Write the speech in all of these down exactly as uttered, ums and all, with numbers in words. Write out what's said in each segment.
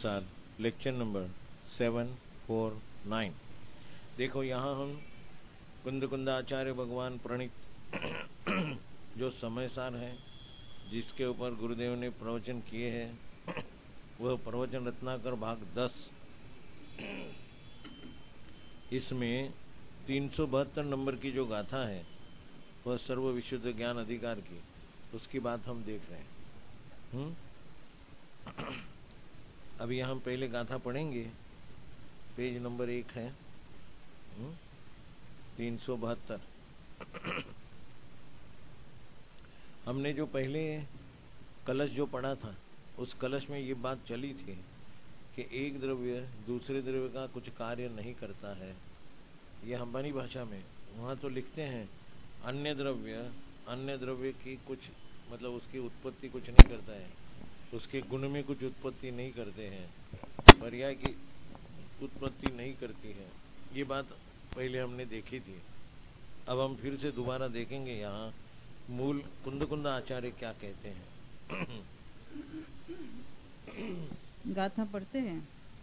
अनुसार lecture number seven four nine. देखो यहाँ हम कुंद कुंदाचार्य भगवान प्रणीत जो समय सार है जिसके ऊपर गुरुदेव ने प्रवचन किए हैं वह प्रवचन रत्नाकर भाग दस, इसमें तीन सौ बहत्तर नंबर की जो गाथा है वह सर्व विशुद्ध ज्ञान अधिकार की, उसकी बात हम देख रहे हैं। हुँ? अभी हम पहले गाथा पढ़ेंगे, पेज नंबर एक है तीन सौ बहत्तर। हमने जो पहले कलश जो पढ़ा था उस कलश में ये बात चली थी कि एक द्रव्य दूसरे द्रव्य का कुछ कार्य नहीं करता है। ये हमारी भाषा में वहाँ तो लिखते हैं अन्य द्रव्य अन्य द्रव्य की कुछ मतलब उसकी उत्पत्ति कुछ नहीं करता है, उसके गुण में कुछ उत्पत्ति नहीं करते हैं, पर्याय की उत्पत्ति नहीं करती है। ये बात पहले हमने देखी थी। अब हम फिर से दोबारा देखेंगे यहाँ मूल कुंद कुंद आचार्य क्या कहते हैं। गाथा पढ़ते हैं।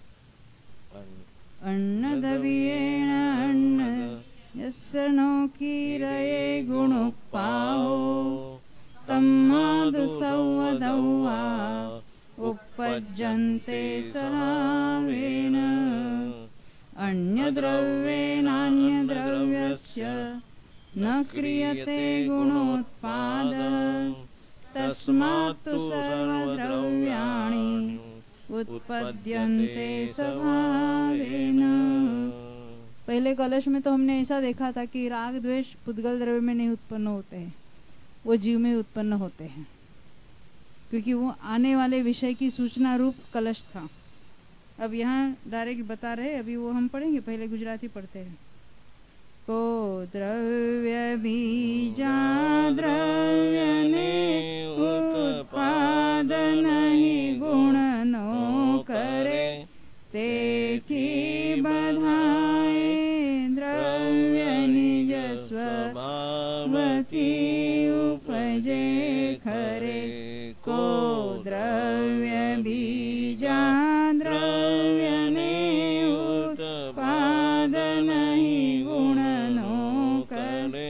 अन्न दवियेण अन्न यस्य नो कीरये गुणोपाहो तम्मादु संवदौवा उपपज्यन्ते सहावेन अन्यद्रव्येणान्यद्रव्यस्य न क्रियते गुणोत्पादः तस्मात्तु सर्वद्रव्याणि उत्पद्यन्ते स्वभावेन। पहले कलश में तो हमने ऐसा देखा था कि राग द्वेष पुद्गल द्रव्य में नहीं उत्पन्न होते हैं, वो जीव में उत्पन्न होते हैं, क्योंकि वो आने वाले विषय की सूचना रूप कलश था। अब यहाँ डायरेक्ट बता रहे, अभी वो हम पढ़ेंगे, पहले गुजराती पढ़ते हैं। को द्रव्य बीजा द्रव्यने उत्पादन ही गुण नो करे तेथी बधाए द्रव्य निज स्वभावती उपजे खरे। को द्रव्य बीजा द्रव्यने उत्पादन ही गुण नो करे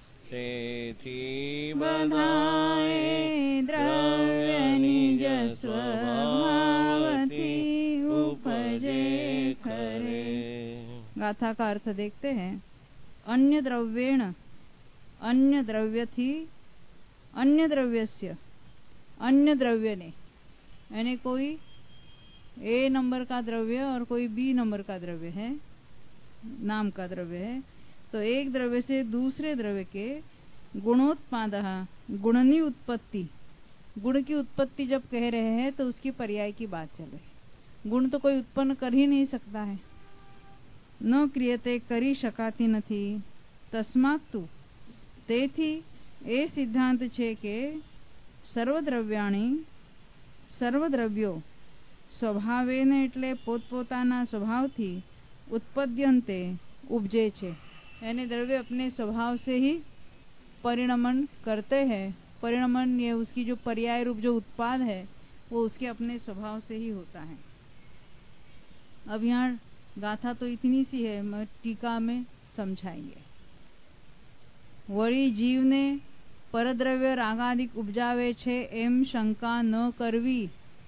तेथी बधाए द्रव्य निज स्वभावती उपजे खरे। गाथा का अर्थ देखते हैं। अन्य द्रव्येण अन्य द्रव्य थी अन्य द्रव्यस्य अन्य द्रव्य ने, यानी कोई ए नंबर का द्रव्य और कोई बी नंबर का द्रव्य है, नाम का द्रव्य है, तो एक द्रव्य से दूसरे द्रव्य के गुणोत्पाद गुणनी उत्पत्ति, गुण की उत्पत्ति जब कह रहे हैं तो उसकी पर्याय की बात चल रही। गुण तो कोई उत्पन्न कर ही नहीं सकता है। न क्रियते करी शकाती नथी तस्मात्तु तेथी ए सिद्धांत छे के સર્વદ્રવ્યાણી સર્વદ્રવ્યો સ્વભાવેન એટલે પોતપોતાના સ્વભાવથી ઉત્પદ્યંતે ઉપજે છે, यानी द्रव्य अपने स्वभाव से ही परिणमन करते हैं। परिणमन ये उसकी जो पर्याय रूप जो उत्पाद है वो उसके अपने स्वभाव से ही होता है। अब यहाँ गाथा तो इतनी सी है, मैं टीका में समझाएंगे। वरी जीव ने परद्रव्य रागादिक उपजावे छे एम शंका न करवी,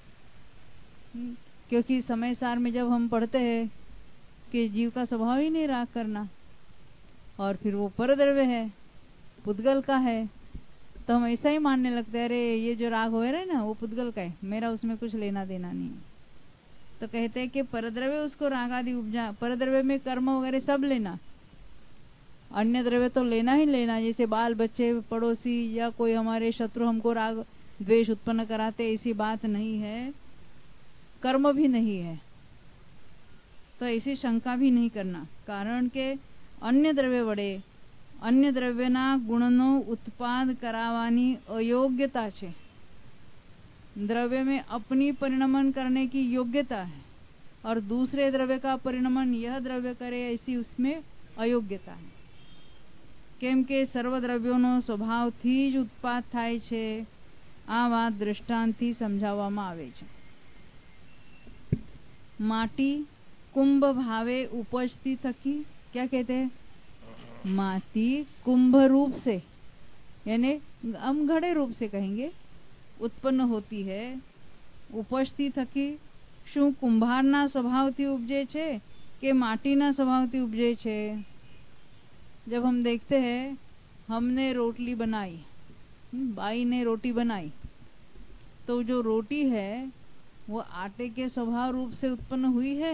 क्योंकि समय सार में जब हम पढ़ते हैं कि जीव का स्वभाव ही नहीं राग करना और फिर वो परद्रव्य है, पुद्गल का है, तो हम ऐसा ही मानने लगते हैं अरे ये जो राग हो रहा है ना वो पुद्गल का है, मेरा उसमें कुछ लेना देना नहीं। तो कहते हैं कि परद्रव्य उसको रागादि उपजा, परद्रव्य में कर्म वगैरह सब लेना, अन्य द्रव्य तो लेना ही लेना, जैसे बाल बच्चे पड़ोसी या कोई हमारे शत्रु हमको राग द्वेष उत्पन्न कराते, ऐसी बात नहीं है। कर्म भी नहीं है तो ऐसी शंका भी नहीं करना, कारण के अन्य द्रव्य वडे अन्य द्रव्यना गुणनो उत्पाद करावानी अयोग्यता छे। द्रव्य में अपनी परिणमन करने की योग्यता है और दूसरे द्रव्य का परिणमन यह द्रव्य करे ऐसी उसमें अयोग्यता है। केम के सर्वद्रव्योनो स्वभावथी ज उत्पाद थाय छे। आ बात दृष्टांतथी समजाववामां आवे छे। माटी कुंभ भावे उपजती थकी, क्या कहते हैं, माटी कुंभ रूप से, यानी हम घड़े रूप से कहेंगे, उत्पन्न होती है। उपजती थकी શું કુંભારના સ્વભાવથી ઉપજે છે કે માટીના સ્વભાવથી ઉપજે છે? जब हम देखते हैं हमने रोटली बनाई, बाई ने रोटी बनाई, तो जो रोटी है वो आटे के स्वभाव रूप से उत्पन्न हुई है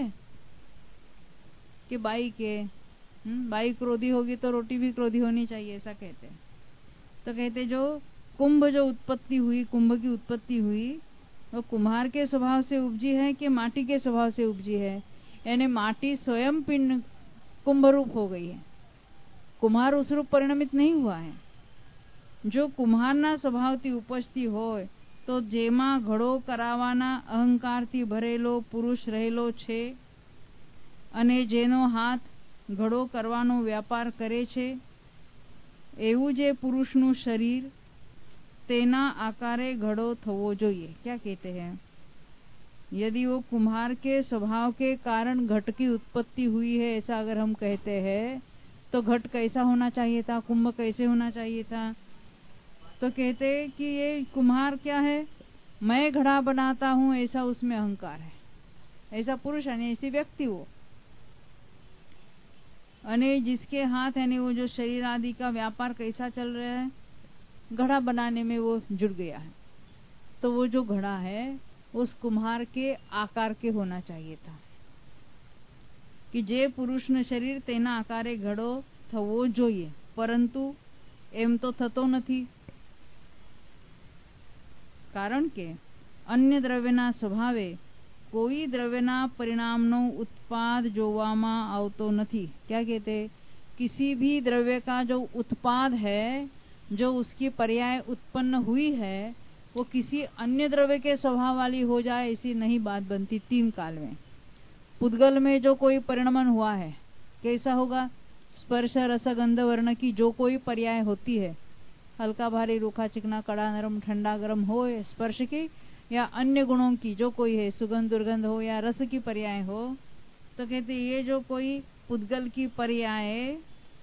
कि बाई के? बाई क्रोधी होगी तो रोटी भी क्रोधी होनी चाहिए, ऐसा कहते हैं। तो कहते जो कुंभ जो उत्पत्ति हुई, कुंभ की उत्पत्ति हुई, वो कुम्हार के स्वभाव से उपजी है कि माटी के स्वभाव से उपजी है? यानी माटी स्वयं पिंड कुंभ रूप हो गई है, कुम्हार उस रूप परिणमित नहीं हुआ है। जो कुम्हाરના સ્વભાવથી ઉપજતી હોય તો જેમાં ઘડો કરાવવાના અહંકારથી ભરેલો પુરુષ રહેલો છે અને જેનો હાથ ઘડો કરવાનો વ્યાપાર કરે છે, એવું જે પુરુષનું શરીર तेना आकारे घड़ो थवो જોઈએ। क्या कहते हैं? यदि वो कुम्हार के स्वभाव के कारण घट की उत्पत्ति हुई है, ऐसा अगर हम कहते हैं, तो घट कैसा होना चाहिए था, कुंभ कैसे होना चाहिए था? तो कहते कि ये कुम्हार क्या है, मैं घड़ा बनाता हूँ, ऐसा उसमें अहंकार है, ऐसा पुरुष यानी ऐसी व्यक्ति हो, अने जिसके हाथ यानी वो जो शरीर आदि का व्यापार कैसा चल रहा है, घड़ा बनाने में वो जुड़ गया है, तो वो जो घड़ा है उस कुम्हार के आकार के होना चाहिए था कि जे पुरुषનું શરીર તેના આકારે ઘડો થવો જોઈએ, પરંતુ એમ તો થતો નથી, કારણ કે અન્ય દ્રવ્યના સ્વભાવે કોઈ દ્રવ્યના પરિણામનો ઉત્પાદ જોવામાં આવતો નથી। क्या कहते? किसी भी द्रव्य का जो उत्पाद है, जो उसकी पर्याय उत्पन्न हुई है, वो किसी अन्य द्रव्य के स्वभाव वाली हो जाए ऐसी नहीं बात बनती। तीन काल में पुद्गल में जो कोई परिणमन हुआ है कैसा होगा? स्पर्श रस गंध वर्ण की जो कोई पर्याय होती है, हल्का भारी रूखा चिकना कड़ा नरम ठंडा गर्म हो, स्पर्श की या अन्य गुणों की जो कोई है, सुगंध दुर्गंध हो या रस की पर्याय हो, तो कहते ये जो कोई पुद्गल की पर्याय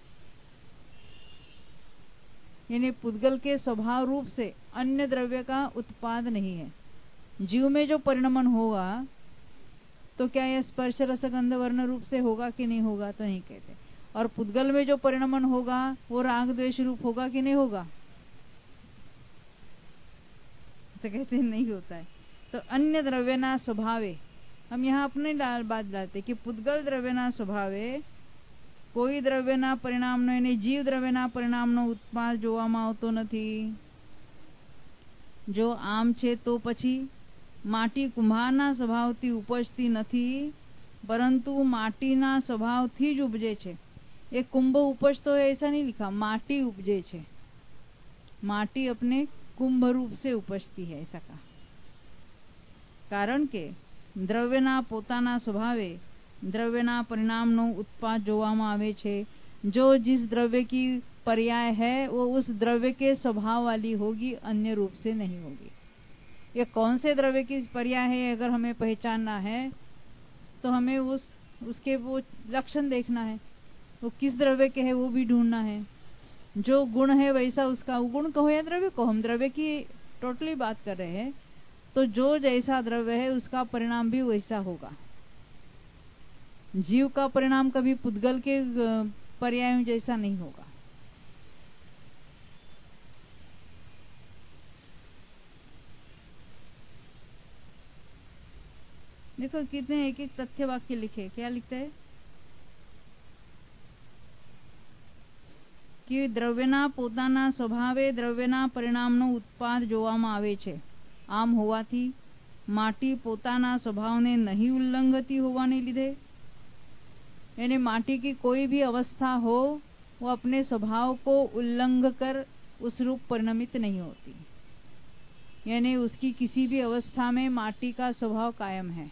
यानी पुद्गल के स्वभाव रूप से अन्य द्रव्य का उत्पाद नहीं है। जीव में जो परिणमन होगा तो क्या यह स्पर्श रस गंध वर्ण रूप से होगा कि नहीं होगा? तो नहीं कहते। और पुद्गल में जो परिणमन होगा वो राग द्वेष रूप होगा कि नहीं होगा? तो कहते नहीं होता है। तो अन्य द्रव्यना स्वभावे, हम यहाँ अपने बात डालते कि पुद्गल द्रव्यना स्वभावे કોઈ દ્રવ્યના પરિણામનો એને જીવ દ્રવ્યના પરિણામનો ઉત્પાદ જોવામાં આવતો નથી। જો આમ છે તો પછી માટી કુંભારના સ્વભાવથી ઉપજતી નથી, પરંતુ માટીના સ્વભાવથી જ ઉપજે છે। એ કુંભ ઉપજતો है ऐसा नहीं लिखा, माटी उपजे છે, माटी अपने कुंभ रूप से उपजती है ऐसा कहा। कारण के द्रव्यना પોતાના સ્વભાવે द्रव्यना परिणामનો उत्पाद જોવામાં આવે છે। जो जिस द्रव्य की पर्याय है वो उस द्रव्य के स्वभाव वाली होगी, अन्य रूप से नहीं होगी। ये कौन से द्रव्य की पर्याय है अगर हमें पहचानना है तो हमें उस उसके वो लक्षण देखना है, वो किस द्रव्य के है वो भी ढूंढना है। जो गुण है वैसा उसका गुण कहो या द्रव्य को, हम द्रव्य की टोटली बात कर रहे हैं, तो जो जैसा द्रव्य है उसका परिणाम भी वैसा होगा। जीव का परिणाम कभी पुद्गल के पर्याय जैसा नहीं होगा। देखो कितने एक एक तथ्य वाक्य लिखे। क्या लिखते हैं कि द्रव्यना પોતાના સ્વભાવે દ્રવ્યના પરિણામનો ઉત્પાદ જોવામાં આવે છે। આમ હોવાથી માટી પોતાના સ્વભાવને નહીં ઉલ્લંઘતી હોવાને લીધે, यानी माटी की कोई भी अवस्था हो वो अपने स्वभाव को उल्लंघ कर उस रूप परिणमित नहीं होती, यानी उसकी किसी भी अवस्था में माटी का स्वभाव कायम है।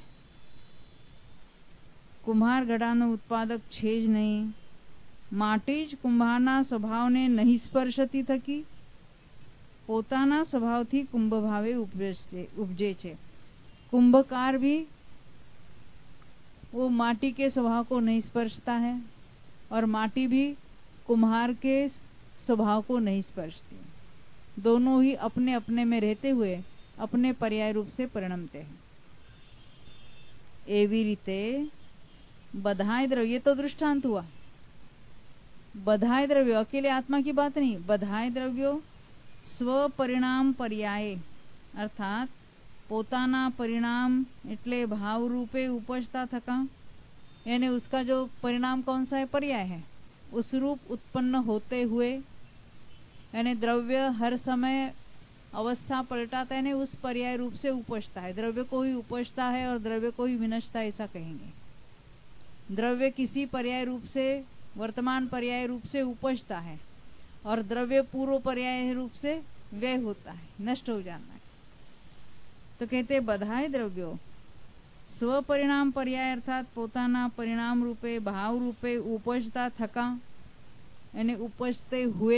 कुम्हार घड़ाનો ઉત્પાદક છે જ નહીં, માટી જ કુંભારના સ્વભાવને નહીં સ્પર્શતી થકી પોતાના સ્વભાવથી કુંભ ભાવે ઉપજે છે। કુંભકાર भी वो माटी के स्वभाव को नहीं स्पर्शता है और माटी भी कुम्हार के स्वभाव को नहीं स्पर्शती। दोनों ही अपने अपने में रहते हुए अपने पर्याय रूप से परिणमते हैं। एवी रीते बधाई द्रव्य, तो दृष्टांत हुआ। बधाई द्रव्य अकेले आत्मा की बात नहीं, बधाई द्रव्यो स्व परिणाम पर्याय अर्थात પોતાના परिणाम એટલે भाव रूपे उपजता थका, यानी उसका जो परिणाम कौन सा है, पर्याय है, उस रूप उत्पन्न होते हुए, यानी द्रव्य हर समय अवस्था पलटाता है, उस पर्याय रूप से उपजता है। द्रव्य को ही उपजता है और द्रव्य को ही विनष्टा है, ऐसा कहेंगे। द्रव्य किसी पर्याय रूप से, वर्तमान पर्याय रूप से उपजता है और द्रव्य पूर्व पर्याय रूप से व्यय होता है, नष्ट हो जाना है। तो कहते बधाई द्रव्यो स्व परिणाम पर्याय अर्थात પોતાના परिणाम रूपे भाव रूपे उपजता थका, यानी उपजते हुए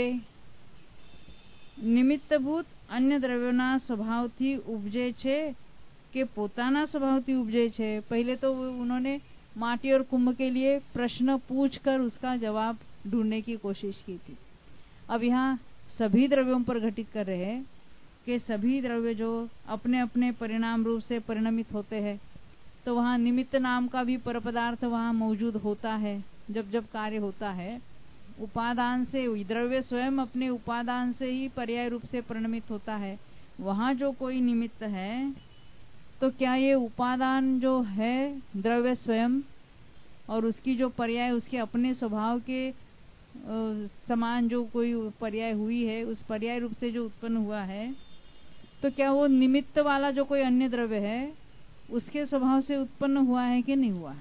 નિમિત્તભૂત અન્ય દ્રવ્યોના સ્વભાવથી ઉપજે છે કે પોતાના સ્વભાવથી ઉપજે છે। पहले तो उन्होंने माटी और कुंभ के लिए प्रश्न पूछकर उसका जवाब ढूंढने की कोशिश की थी। अब यहाँ सभी द्रव्यों पर घटित कर रहे हैं कि सभी द्रव्य जो अपने अपने परिणाम रूप से परिणमित होते हैं, तो वहाँ निमित्त नाम का भी परपदार्थ वहाँ मौजूद होता है। जब जब कार्य होता है उपादान से, द्रव्य स्वयं अपने उपादान से ही पर्याय रूप से परिणमित होता है। वहाँ जो कोई निमित्त है, तो क्या ये उपादान जो है द्रव्य स्वयं और उसकी जो पर्याय उसके अपने स्वभाव के समान जो कोई पर्याय हुई है, उस पर्याय रूप से जो उत्पन्न हुआ है, तो क्या वो निमित्त वाला जो कोई अन्य द्रव्य है उसके स्वभाव से उत्पन्न हुआ है कि नहीं हुआ?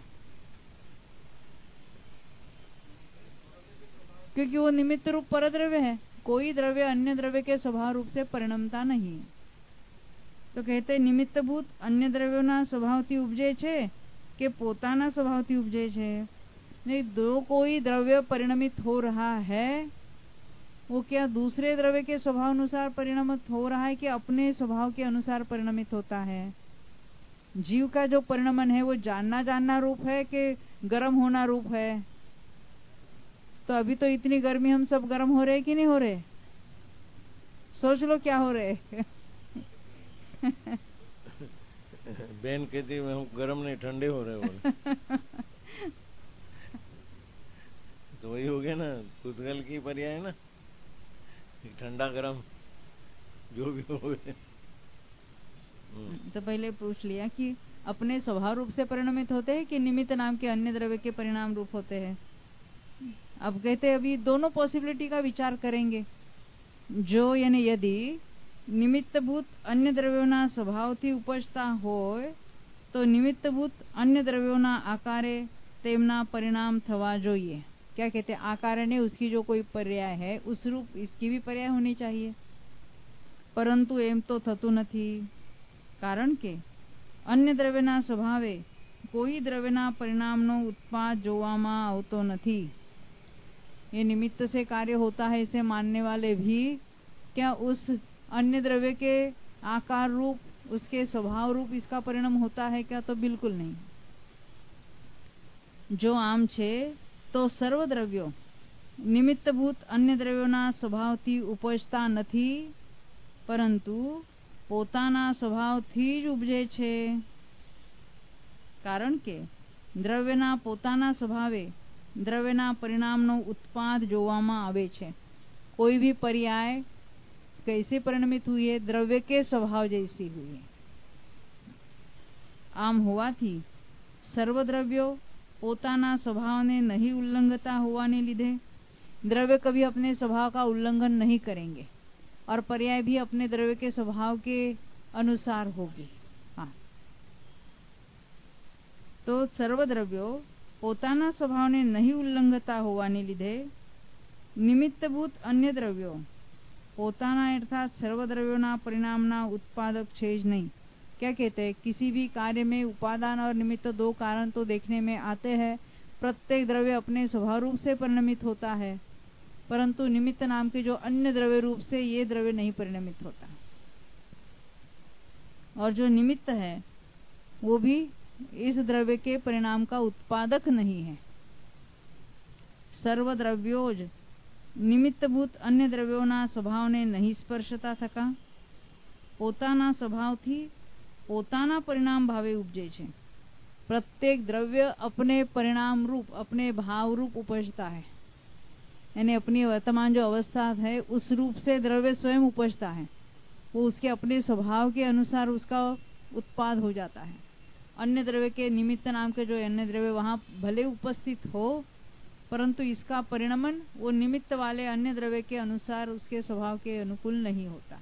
क्योंकि वो निमित्त रूप परद्रव्य है, कोई द्रव्य अन्य द्रव्य के स्वभाव रूप से परिणमता नहीं। तो कहते निमित्तभूत अन्य द्रव्योना स्वभावથી ઉપજે છે કે પોતાના स्वभावથી ઉપજે છે? नहीं, दो कोई द्रव्य परिणमित हो रहा है, वो क्या दूसरे द्रव्य के स्वभाव अनुसार परिणमित हो रहा है कि अपने स्वभाव के अनुसार परिणमित होता है? जीव का जो परिणमन है वो जानना जानना रूप है कि गर्म होना रूप है? तो अभी तो इतनी गर्मी, हम सब गर्म हो रहे कि नहीं हो रहे? सोच लो क्या हो रहे। बहन कहती है हम गर्म नहीं ठंडे हो रहे बोले। तो वही हो गया ना, कुतूहल की पर्याय है ना, ठंडा गर्म जो भी हो गए। तो पहले पूछ लिया कि अपने स्वभाव रूप से परिणमित होते हैं कि निमित्त नाम के अन्य द्रव्य के परिणाम रूप होते हैं। अब कहते हैं अभी दोनों पॉसिबिलिटी का विचार करेंगे। जो यानी यदि નિમિત્તભૂત અન્ય દ્રવ્યોના સ્વભાવથી ઉપજતા હોય તો નિમિત્તભૂત अन्य દ્રવ્યોના આકારે તેમના પરિણામ થવા જોઈએ। क्या कहते हैं? आकार ने उसकी जो कोई पर्याय है उस रूप इसकी भी पर्याय होनी चाहिए, परंतु एम तो थतु નથી। कारण के अन्य द्रव्यना स्वभावे कोई द्रव्यना परिणामનો उत्पाद જોવામાં આવતો નથી। ये निमित्त से कार्य होता है इसे मानने वाले भी क्या उस अन्य द्रव्य के आकार रूप, उसके स्वभाव रूप इसका परिणाम होता है क्या? तो बिल्कुल नहीं। जो आम छे तो सर्व द्रव्यो निमित्तभूत अन्य द्रव्योना स्वभावથી ઉપજતા નથી, પરંતુ પોતાના સ્વભાવથી જ ઉપજે છે। કારણ કે દ્રવ્યના પોતાના સ્વભાવે દ્રવ્યના પરિણામનો ઉત્પાદ જોવામાં આવે છે। कोई भी पर्याय कैसे परिणमित हुई है? द्रव्य के स्वभाव जैसी हुई है। आम होवाથી સર્વદ્રવ્યો પોતાના સ્વભાવને नहीं ઉલ્લંઘતા હોવાને લીધે द्रव्य कभी अपने स्वभाव का उल्लंघन नहीं करेंगे और पर्याय भी अपने द्रव्य के स्वभाव के अनुसार होगी। हाँ, तो સર્વદ્રવ્યો પોતાના સ્વભાવને नहीं ઉલ્લંઘતા હોવાને લીધે નિમિત્તભૂત अन्य દ્રવ્યો પોતાના अर्थात सर्वद्रव्योना परिणामना उत्पादक छे ज नहीं। क्या कहते हैं? किसी भी कार्य में उपादान और निमित्त दो कारण तो देखने में आते हैं। प्रत्येक द्रव्य अपने स्वभाव रूप से परिणमित होता है, परंतु निमित्त नाम के जो अन्य द्रव्य रूप से ये द्रव्य नहीं परिणमित होता। और जो निमित्त है वो भी इस द्रव्य के परिणाम का उत्पादक नहीं है। સર્વદ્રવ્યો જ નિમિત્તભૂત અન્ય દ્રવ્યોના સ્વભાવને નહીં સ્પર્શતા થકા પોતાના સ્વભાવથી પોતાના પરિણામ ભાવે ઉપજે છે। प्रत्येक द्रव्य अपने परिणाम रूप अपने भाव रूप उपजता है, यानी अपनी वर्तमान जो अवस्था है उस रूप से द्रव्य स्वयं उपजता है। वो उसके अपने स्वभाव के अनुसार उसका उत्पाद हो जाता है। अन्य द्रव्य के निमित्त नाम के जो अन्य द्रव्य वहां भले उपस्थित हो, परंतु इसका परिणमन वो निमित्त वाले अन्य द्रव्य के अनुसार उसके स्वभाव के अनुकूल नहीं होता।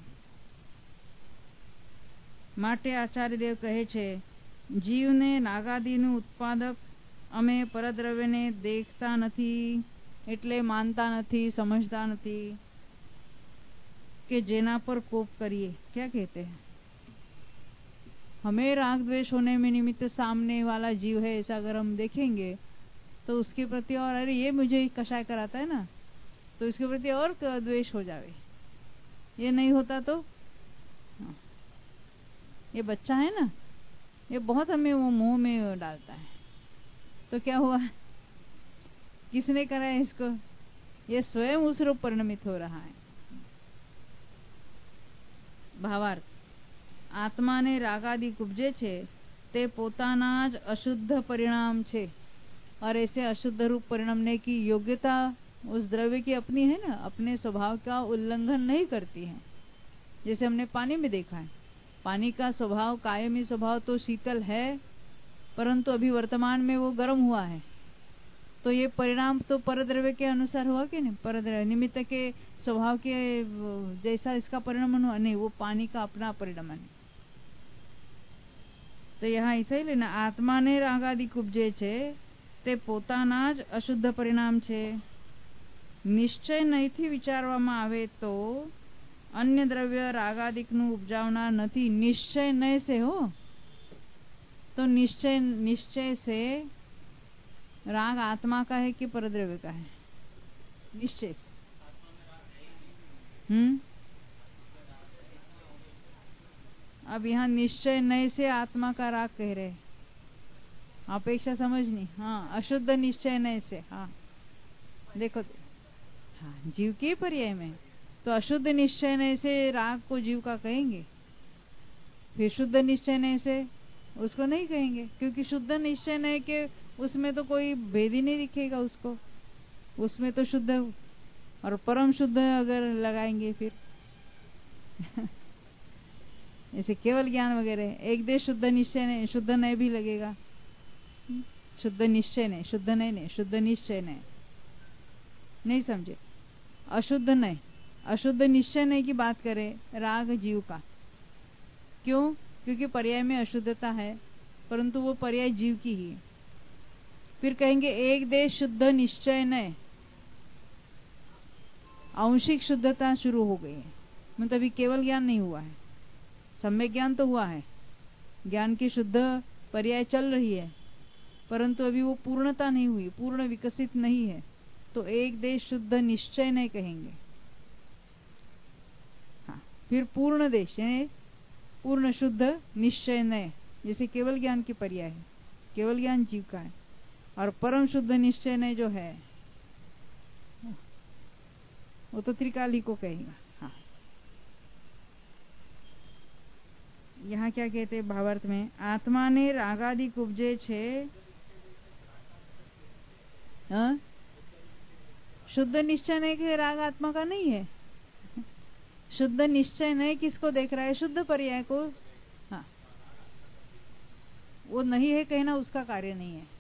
માટે આચાર્યદેવ કહે છે, જીવને નાગાદીનું ઉત્પાદક અમે પરદ્રવ્યને દેખતા નથી એટલે માનતા નથી, સમજતા નથી कि जेना पर कोप करिए। क्या कहते हैं, हमें राग द्वेष होने में निमित्त सामने वाला जीव है ऐसा अगर हम देखेंगे तो उसके प्रति और अरे ये मुझे कषाय कराता है ना, तो इसके प्रति और द्वेष हो जावे। ये नहीं होता तो हाँ। ये बच्चा है ना, ये बहुत हमें वो मुंह में डालता है, तो क्या हुआ, किसने करा है इसको, ये स्वयं उस रूप परिणमित हो रहा है। भावार्थ, आत्माने रागादि उपजे छे ते पोताना ज अशुद्ध परिणाम छे और ऐसे अशुद्ध रूप परिणमने की योग्यता उस द्रव्य की अपनी है ना, अपने स्वभाव का उल्लंघन नहीं करती है। जैसे हमने पानी में देखा है, पानी का स्वभाव कायमी स्वभाव तो शीतल है, परंतु अभी वर्तमान में वो गर्म हुआ है, तो ये परिणाम तो परद्रव्य के अनुसार हुआ कि नहीं, परद्रव्य निमित्त के स्वभाव के जैसा इसका परिणमन हुआ नहीं, वो पानी का अपना परिणमन है। तो यहाँ ऐसा ही लेना, आत्मा ने रागादि उपजे छे ते पोताना ज अशुद्ध परिणाम छे। निश्चय नहींथी विचारवामां आवे तो अन्य द्रव्य रागादिकનું उपजावनार નથી। निश्चय नय से हो तो निश्चय निश्चय से राग आत्मा का है कि परद्रव्य का है, निश्चय से। हम्म अब यहाँ निश्चय नय से आत्मा का राग कह रहे, अपेक्षा समझनी। हाँ, अशुद्ध निश्चय नय से, हाँ देखो, हाँ जीव के पर्याय में तो अशुद्ध निश्चय नय से राग को जीव का कहेंगे, फिर शुद्ध निश्चय नय से उसको नहीं कहेंगे, क्योंकि शुद्ध निश्चय नय के उसमें तो कोई भेद ही नहीं दिखेगा उसको, उसमें तो शुद्ध और परम शुद्ध अगर लगाएंगे फिर जैसे केवल ज्ञान वगैरह, एक देश शुद्ध निश्चय नहीं, शुद्ध नय भी लगेगा, शुद्ध निश्चय नहीं, शुद्ध नय नहीं, शुद्ध निश्चय नहीं, नहीं समझे। अशुद्ध नय, अशुद्ध निश्चय नहीं की बात करें राग जीव का, क्यों, क्योंकि पर्याय में अशुद्धता है, परंतु वो पर्याय जीव की ही है। फिर कहेंगे एक देश शुद्ध निश्चय नय, आंशिक शुद्धता शुरू हो गई है, मतलब अभी केवल ज्ञान नहीं हुआ है, सम्यक ज्ञान तो हुआ है, ज्ञान की शुद्ध पर्याय चल रही है, परंतु अभी वो पूर्णता नहीं हुई, पूर्ण विकसित नहीं है, तो एक देश शुद्ध निश्चय नहीं कहेंगे। हाँ, फिर पूर्ण देश यानी पूर्ण शुद्ध निश्चय नय, जैसे केवल ज्ञान की पर्याय है, केवल ज्ञान जीव का है, और परम शुद्ध निश्चय नय जो है वो तो त्रिकाली को कहेगा। हाँ, यहाँ क्या कहते हैं भावार्थ में, आत्मा ने रागादि उपजे छे, हाँ? शुद्ध निश्चय नहीं कि राग आत्मा का नहीं है, शुद्ध निश्चय नहीं किसको देख रहा है, शुद्ध पर्याय को। हाँ, वो नहीं है कहना उसका कार्य नहीं है,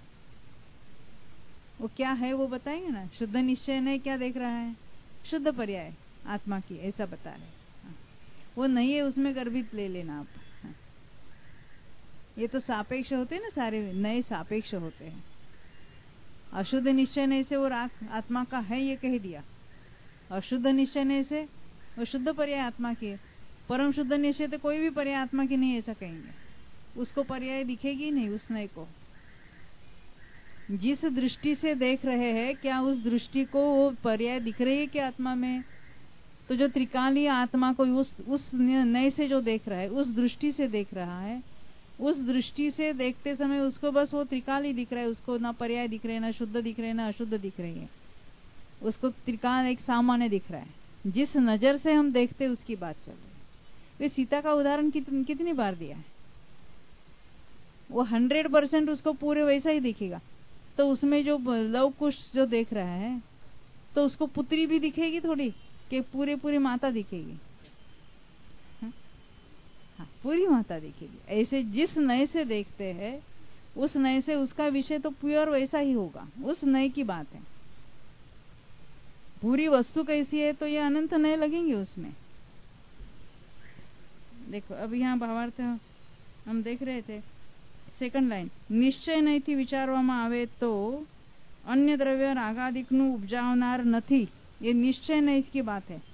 वो क्या है वो बताएंगे ना। शुद्ध निश्चय नहीं क्या देख रहा है, शुद्ध पर्याय आत्मा की, ऐसा बता रहे। हाँ, वो नहीं है उसमें गर्भित ले लेना आप। हाँ, ये तो सापेक्ष होते हैं ना, सारे नए सापेक्ष होते हैं। अशुद्ध निश्चय नहीं से वो राग आत्मा का है ये कह दिया, और शुद्ध निश्चय नहीं से वो शुद्ध पर्याय आत्मा की है, परम शुद्ध निश्चय तो कोई भी पर्याय आत्मा की नहीं ऐसा कहेंगे, उसको पर्याय दिखेगी नहीं उस नए को। जिस दृष्टि से देख रहे हैं क्या उस दृष्टि को वो पर्याय दिख रही है क्या आत्मा में, तो जो त्रिकालीय आत्मा को उस उस नए से जो देख रहा है उस दृष्टि से देख रहा है, उस दृष्टि से देखते समय उसको बस वो त्रिकाल ही दिख रहा है, उसको ना पर्याय दिख रहे हैं, ना शुद्ध दिख रहे हैं, ना अशुद्ध दिख रही है, उसको त्रिकाल एक सामान्य दिख रहा है। जिस नजर से हम देखते उसकी बात चल रही है। वे सीता का उदाहरण कितनी कितनी बार दिया है, वो हंड्रेड परसेंट उसको पूरे वैसा ही दिखेगा। तो उसमें जो लव कुश जो देख रहा है तो उसको पुत्री भी दिखेगी थोड़ी कि पूरे पूरी माता दिखेगी, हाँ, पूरी माता दिखेगी। ऐसे जिस नए से देखते हैं उस नए से उसका विषय तो प्योर वैसा ही होगा, उस नए की बात है। पूरी वस्तु कैसी है तो ये अनंत नए लगेंगे उसमें। देखो अब यहाँ भावार्थ हम देख रहे थे, सेकंड लाइन, નિશ્ચય નહીંથી વિચારવામાં આવે તો अन्य द्रव्य રાગાદિકનું ઉપજાવનાર નથી। ये निश्चय नहीं की बात है।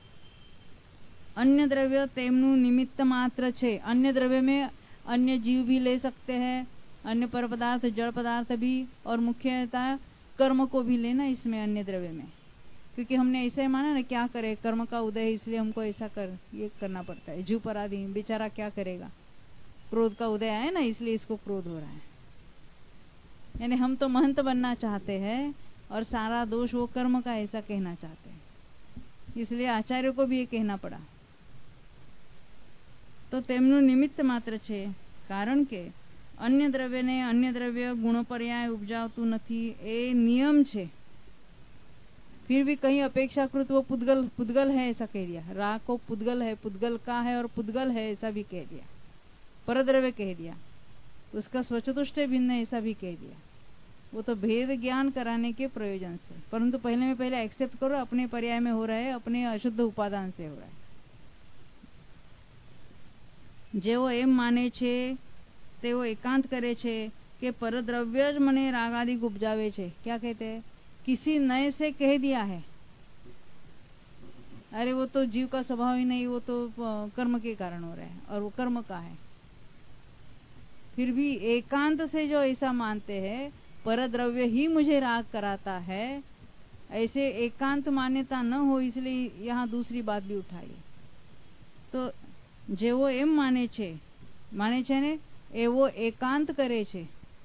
अन्य द्रव्य तेमनु निमित्त मात्र छे। अन्य द्रव्य में अन्य जीव भी ले सकते हैं, अन्य पर पदार्थ जड़ पदार्थ भी, और मुख्यतः कर्म को भी लेना इसमें अन्य द्रव्य में, क्योंकि हमने ऐसे माना ना, क्या करे, कर्म का उदय इसलिए हमको ऐसा कर ये करना पड़ता है। जीव पर आदि बेचारा क्या करेगा, क्रोध का उदय आए ना इसलिए इसको क्रोध हो रहा है। यानी हम तो महंत बनना चाहते हैं और सारा दोष वो कर्म का ऐसा कहना चाहते हैं, इसलिए आचार्य को भी ये कहना पड़ा। तो तेमनु निमित्त मात्र छे, कारण के अन्य द्रव्य ने अन्य द्रव्य गुणो पर्याय उपजावतु नथी, ए नियम छे। फिर भी कहीं अपेक्षाकृत वो पुद्गल पुद्गल है ऐसा कह दिया, रा को पुद्गल है, पुद्गल का है और पुद्गल है ऐसा भी कह दिया, परद्रव्य कह दिया, उसका स्वचतुष्ट भिन्न ऐसा भी कह दिया। वो तो भेद ज्ञान कराने के प्रयोजन से, परंतु पहले में पहले एक्सेप्ट करो अपने पर्याय में हो रहा है, अपने अशुद्ध उपादान से हो रहा है। जेवो एम माने छे तेवो एकांत करे छे कि परद्रव्य ज मने रागादि उपजावे छे। क्या कहते हैं, किसी नए से कह दिया है, अरे वो तो जीव का स्वभाव ही नहीं, वो तो कर्म के कारण हो रहा है और वो कर्म का है। फिर भी एकांत से जो ऐसा मानते हैं परद्रव्य ही मुझे राग कराता है, ऐसे एकांत मान्यता न हो इसलिए यहाँ दूसरी बात भी उठाई। तो जेवो एम माने छे, माने छे ने एवो एकांत करे छे।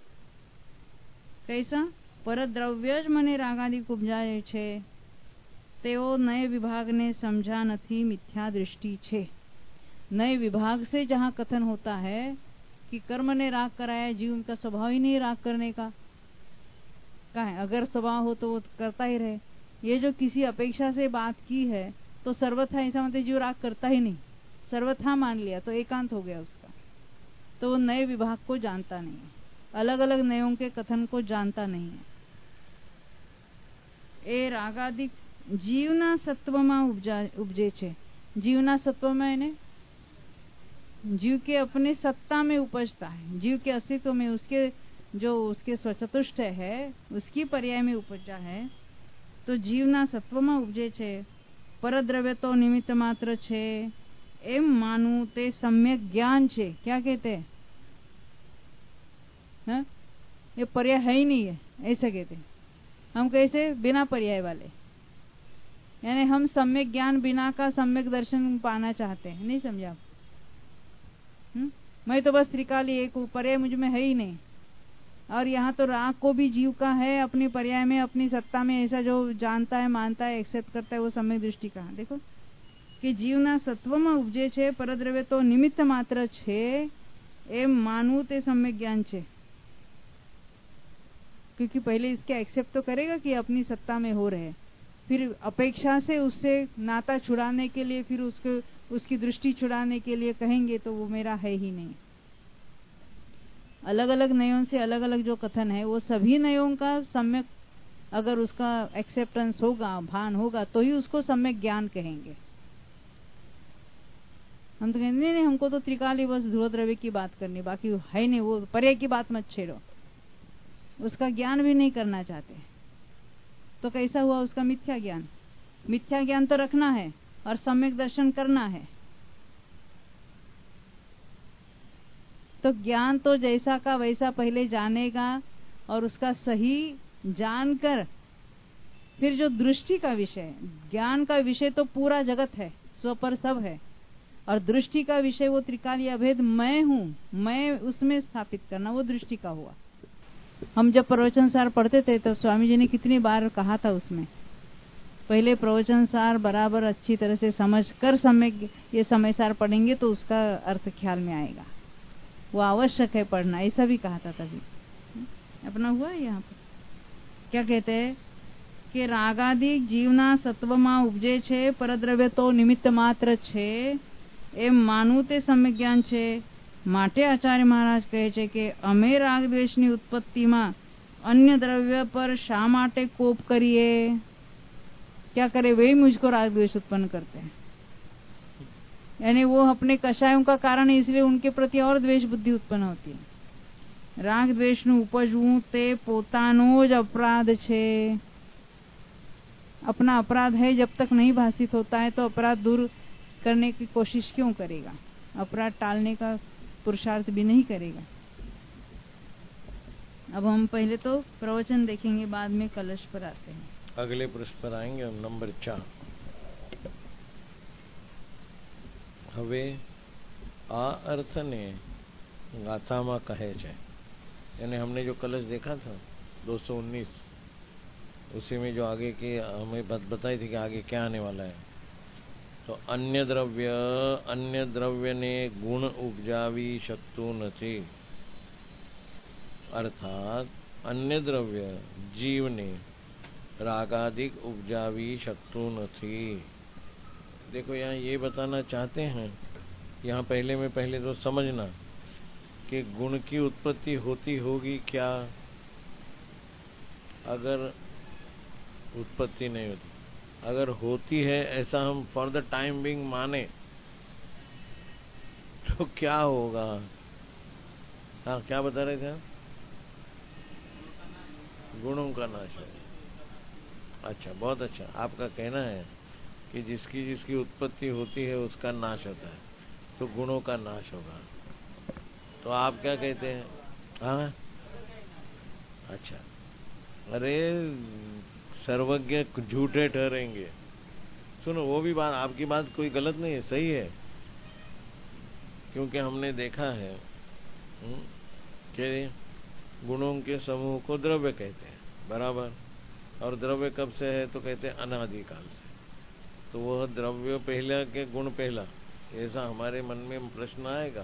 कैसा, परद्रव्य ज मने रागादि उपजावे छे, तेओ नए विभाग ने समझा नथी, मिथ्या दृष्टि छे। नए विभाग से जहाँ कथन होता है कि कर्म ने राग कराया, जीव का स्वभाव ही नहीं राग करने का, का है, अगर स्वभाव हो तो वो करता ही रहे। ये जो किसी अपेक्षा से बात की है तो सर्वथा ऐसा मतलब जीव राग करता ही नहीं, सर्वथा मान लिया तो एकांत हो गया उसका। तो वो नए विभाग को जानता नहीं है, अलग अलग नयों के कथन को जानता नहीं है। ए रागादिक जीवना सत्वમાં उपजे छे। जीवना सत्व में એને जीव के अपने सत्ता में उपजता है, जीव के अस्तित्व में, उसके जो उसके स्वचतुष्ट है उसकी पर्याय में उपजा है। तो जीवना सत्वમાં उपजे छे, परद्रव्य तो निमित्त मात्र छे एम मानू ते सम्यक ज्ञान छे। क्या कहते हैं, हाँ? ये पर्याय है ही नहीं है ऐसा कहते हैं हम, कैसे, बिना पर्याय वाले, यानी हम सम्यक ज्ञान बिना का सम्यक दर्शन पाना चाहते हैं। नहीं समझा, हम्म? मैं तो बस त्रिकाली एक पर्याय मुझ में है ही नहीं, और यहाँ तो राग को भी जीव का है अपनी पर्याय में, अपनी सत्ता में, ऐसा जो जानता है, मानता है, एक्सेप्ट करता है, वो सम्यक दृष्टि का। देखो कि जीवना सत्वમાં उपजे छे, परद्रव्य तो निमित्त मात्र छे एम मानવું તે सम्यक ज्ञान छे। क्योंकि पहले इसके एक्सेप्ट तो करेगा कि अपनी सत्ता में हो रहे, फिर अपेक्षा से उससे नाता छुड़ाने के लिए, फिर उसको उसकी दृष्टि छुड़ाने के लिए कहेंगे तो वो मेरा है ही नहीं। अलग अलग नयों से अलग अलग जो कथन है वो सभी नयों का सम्यक, अगर उसका एक्सेप्टेंस होगा, भान होगा, तो ही उसको सम्यक ज्ञान कहेंगे। हम तो कहते नहीं, नहीं हमको तो त्रिकाली बस ध्रुव द्रव्य की बात करनी, बाकी है नहीं, वो पर्याय की बात मत छेड़ो, उसका ज्ञान भी नहीं करना चाहते। तो कैसा हुआ उसका मिथ्या ज्ञान। मिथ्या ज्ञान तो रखना है और सम्यक दर्शन करना है। तो ज्ञान तो जैसा का वैसा पहले जानेगा और उसका सही जानकर फिर जो दृष्टि का विषय, ज्ञान का विषय तो पूरा जगत है, स्व पर सब है, और दृष्टि का विषय वो त्रिकालीय अभेद मैं हूँ, मैं उसमें स्थापित करना, वो दृष्टि का हुआ। हम जब प्रवचन सार पढ़ते थे तब स्वामी जी ने कितनी बार कहा था, उसमें पहले प्रवचन सार बराबर अच्छी तरह से समझ कर समय ये समय सार पढ़ेंगे तो उसका अर्थ ख्याल में आएगा, वो आवश्यक है पढ़ना, ऐसा भी कहा था तभी। अपना हुआ है यहाँ पर क्या कहते हैं कि रागादिक जीवना सत्वમાં ઉપજે છે, પરદ્રવ્ય તો નિમિત્ત માત્ર છે એમ માનવું તે સમ્યક જ્ઞાન છે। માટે આચાર્ય મહારાજ કહે છે કે અમે રાગ દ્વેષની ઉત્પત્તિમાં अन्य द्रव्य पर शा माटे कोप करिए, क्या करे, वे मुझको राग द्वेष उत्पन्न करते हैं। यानी वो अपने कषायों का कारण है, इसलिए उनके प्रति और द्वेष बुद्धि उत्पन्न होती है। राग द्वेषનું ઉપજવું તે પોતાનો જ अपराध છે। अपना अपराध है, जब तक नहीं भाषित होता है तो अपराध दूर करने की कोशिश क्यों करेगा, अपराध टालने का पुरुषार्थ भी नहीं करेगा। अब हम पहले तो प्रवचन देखेंगे, बाद में कलश पर आते हैं। अगले पृष्ठ पर आएंगे हम, नंबर चार। હવે આ અર્થને ગાથામાં કહે છે, यानी हमने जो कलश देखा था दो सौ उन्नीस, उसी में जो आगे की हमें बात बताई थी कि आगे क्या आने वाला है। तो अन्य द्रव्य अन्य द्रव्य ने गुण उपजावी शकતું નથી, अर्थात अन्य द्रव्य जीव ने रागादिक उपजावी शकતું નથી। देखो यहाँ ये बताना चाहते हैं, यहाँ पहले में पहले तो समझना कि गुण की उत्पत्ति होती होगी क्या, अगर उत्पत्ति नहीं होती, अगर होती है ऐसा हम फॉर द टाइम बिंग माने तो क्या होगा। हाँ, क्या बता रहे थे, गुणों का नाश है। अच्छा, बहुत अच्छा, आपका कहना है कि जिसकी जिसकी उत्पत्ति होती है उसका नाश होता है, तो गुणों का नाश होगा। तो आप क्या कहते हैं? हाँ, अच्छा, अरे सर्वज्ञ झूठे ठहरेंगे। सुनो, वो भी बात, आपकी बात कोई गलत नहीं है, सही है, क्योंकि हमने देखा है कि गुणों के समूह को द्रव्य कहते हैं, बराबर, और द्रव्य कब से है तो कहते हैं अनादिकाल से। तो वह द्रव्य पहला के गुण पहला, ऐसा हमारे मन में प्रश्न आएगा।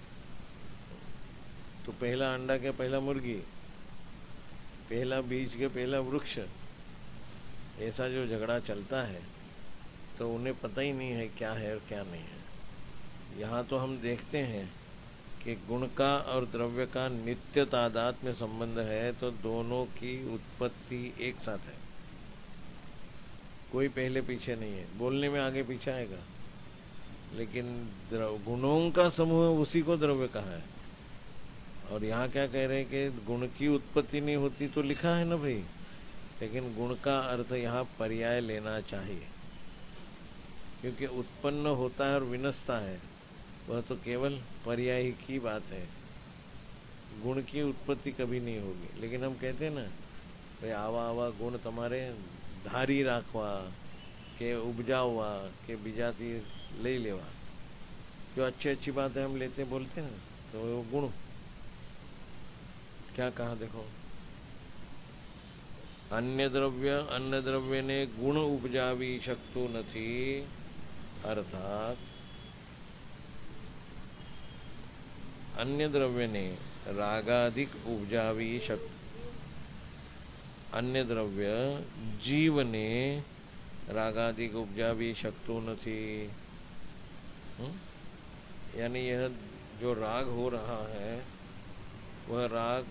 तो पहला अंडा के पहला मुर्गी, पहला बीज के पहला वृक्ष, ऐसा जो झगड़ा चलता है तो उन्हें पता ही नहीं है क्या है और क्या नहीं है। यहाँ तो हम देखते हैं कि गुण का और द्रव्य का नित्य तादाद में संबंध है, तो दोनों की उत्पत्ति एक साथ है, कोई पहले पीछे नहीं है। बोलने में आगे पीछे आएगा, लेकिन गुणों का समूह उसी को द्रव्य कहा है। और यहाँ क्या कह रहे हैं कि गुण की उत्पत्ति नहीं होती, तो लिखा है ना भाई, लेकिन गुण का अर्थ यहाँ पर्याय लेना चाहिए, क्योंकि उत्पन्न होता है और विनष्टा है, वह तो केवल पर्याय की बात है, गुण की उत्पत्ति कभी नहीं होगी। लेकिन हम कहते हैं ना भाई, आवा आवा गुण तुम्हारे धारी राखवा के उपजावा के बीजाती ले लेवा, जो अच्छी अच्छी बातें हम लेते बोलते हैं, तो वो गुण क्या कहा, देखो, अन्य द्रव्य अन्य द्रव्य ने गुण उपजावी शकતું નથી, अर्थात अन्य द्रव्य ने रागादिक उपजावी शक अन्य द्रव्य जीव ने रागादिक उपजावी शकતું નથી। यानी यह जो राग हो रहा है वह राग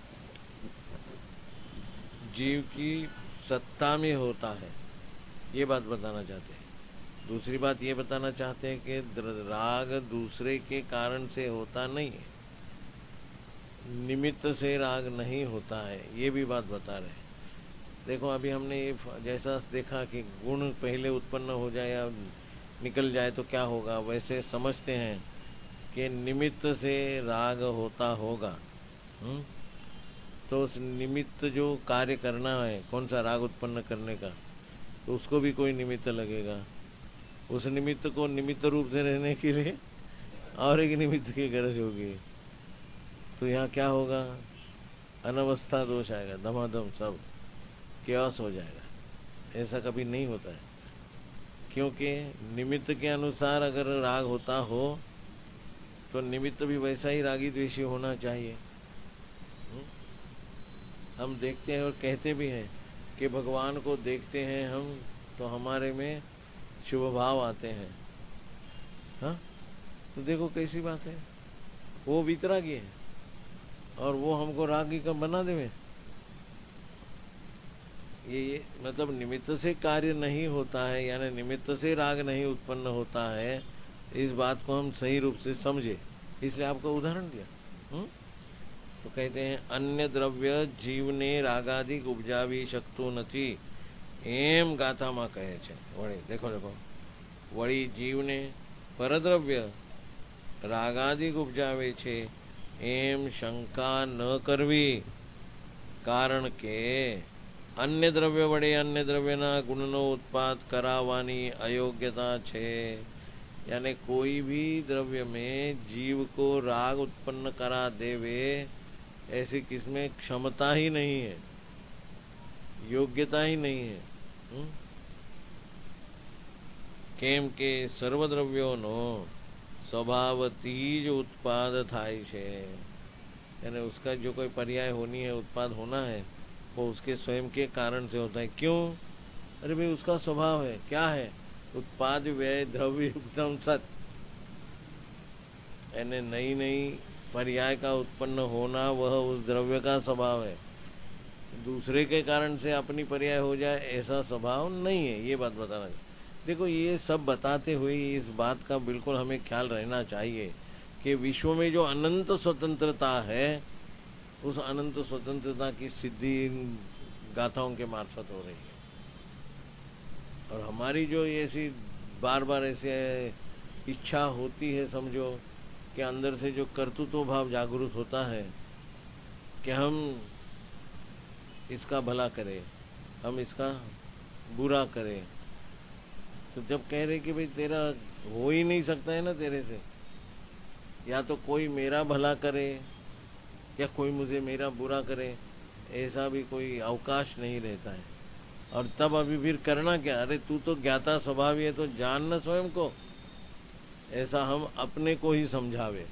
जीव की सत्ता में होता है, ये बात बताना चाहते हैं। दूसरी बात ये बताना चाहते हैं कि राग दूसरे के कारण से होता नहीं है, निमित्त से राग नहीं होता है, ये भी बात बता रहे हैं। देखो, अभी हमने ये जैसा देखा कि गुण पहले उत्पन्न हो जाए या निकल जाए तो क्या होगा, वैसे समझते हैं कि निमित्त से राग होता होगा। हुँ? तो उस निमित्त जो कार्य करना है, कौन सा राग उत्पन्न करने का, तो उसको भी कोई निमित्त लगेगा, उस निमित्त को निमित्त रूप से रहने के लिए और एक निमित्त की गरज होगी। तो यहाँ क्या होगा, अनवस्था दोष आएगा, धमाधम सब केओस हो जाएगा। ऐसा कभी नहीं होता है, क्योंकि निमित्त के अनुसार अगर राग होता हो तो निमित्त भी वैसा ही रागी द्वेषी होना चाहिए। हम देखते हैं और कहते भी हैं कि भगवान को देखते हैं हम तो हमारे में शुभ भाव आते हैं। हाँ, तो देखो कैसी बात है, वो वितरागी है और वो हमको रागी का बना देवे। ये, ये मतलब निमित्त से कार्य नहीं होता है, यानी निमित्त से राग नहीं उत्पन्न होता है, इस बात को हम सही रूप से समझे, इसलिए आपको उदाहरण दिया। हुँ? तो कहते हैं अन्य द्रव्य जीवने रागादिक उपजावी शकतो નથી એમ ગાથામાં કહે છે। વળી देखो देखो वળી जीवने परद्रव्य रागादिक उपजावे छे एम शंका न करवी, कारण के अन्य द्रव्य वडे अन्य द्रव्यना गुणनो उत्पाद करावानी अयोग्यता छे। यानी कोई भी द्रव्य में जीव को राग उत्पन्न करा देवे ऐसी किसमें क्षमता ही नहीं है, योग्यता ही नहीं है। हुँ? केम के सर्वद्रव्योनो स्वभावती जो उत्पाद थाय छे, यानी उसका जो कोई पर्याय होनी है, उत्पाद होना है, वो उसके स्वयं के कारण से होता है। क्यों? अरे भाई उसका स्वभाव है, क्या है, उत्पाद व्यय द्रव्य युक्तम सत, यानी नई नई पर्याय का उत्पन्न होना वह उस द्रव्य का स्वभाव है। दूसरे के कारण से अपनी पर्याय हो जाए ऐसा स्वभाव नहीं है, ये बात बताना। देखो ये सब बताते हुए इस बात का बिल्कुल हमें ख्याल रहना चाहिए कि विश्व में जो अनंत स्वतंत्रता है, उस अनंत स्वतंत्रता की सिद्धि इन गाथाओं के मार्फत हो रही है। और हमारी जो ऐसी बार बार ऐसे इच्छा होती है, समझो कि अंदर से जो कर्तृत्व भाव जागृत होता है कि हम इसका भला करें, हम इसका बुरा करें, तो जब कह रहे कि भाई तेरा हो ही नहीं सकता है ना तेरे से, या तो कोई मेरा भला करे या कोई मुझे मेरा बुरा करे, ऐसा भी कोई अवकाश नहीं रहता है। और तब अभी फिर करना क्या, अरे तू तो ज्ञाता स्वभावी है तो जान न स्वयं को, ऐसा हम अपने को ही समझावे,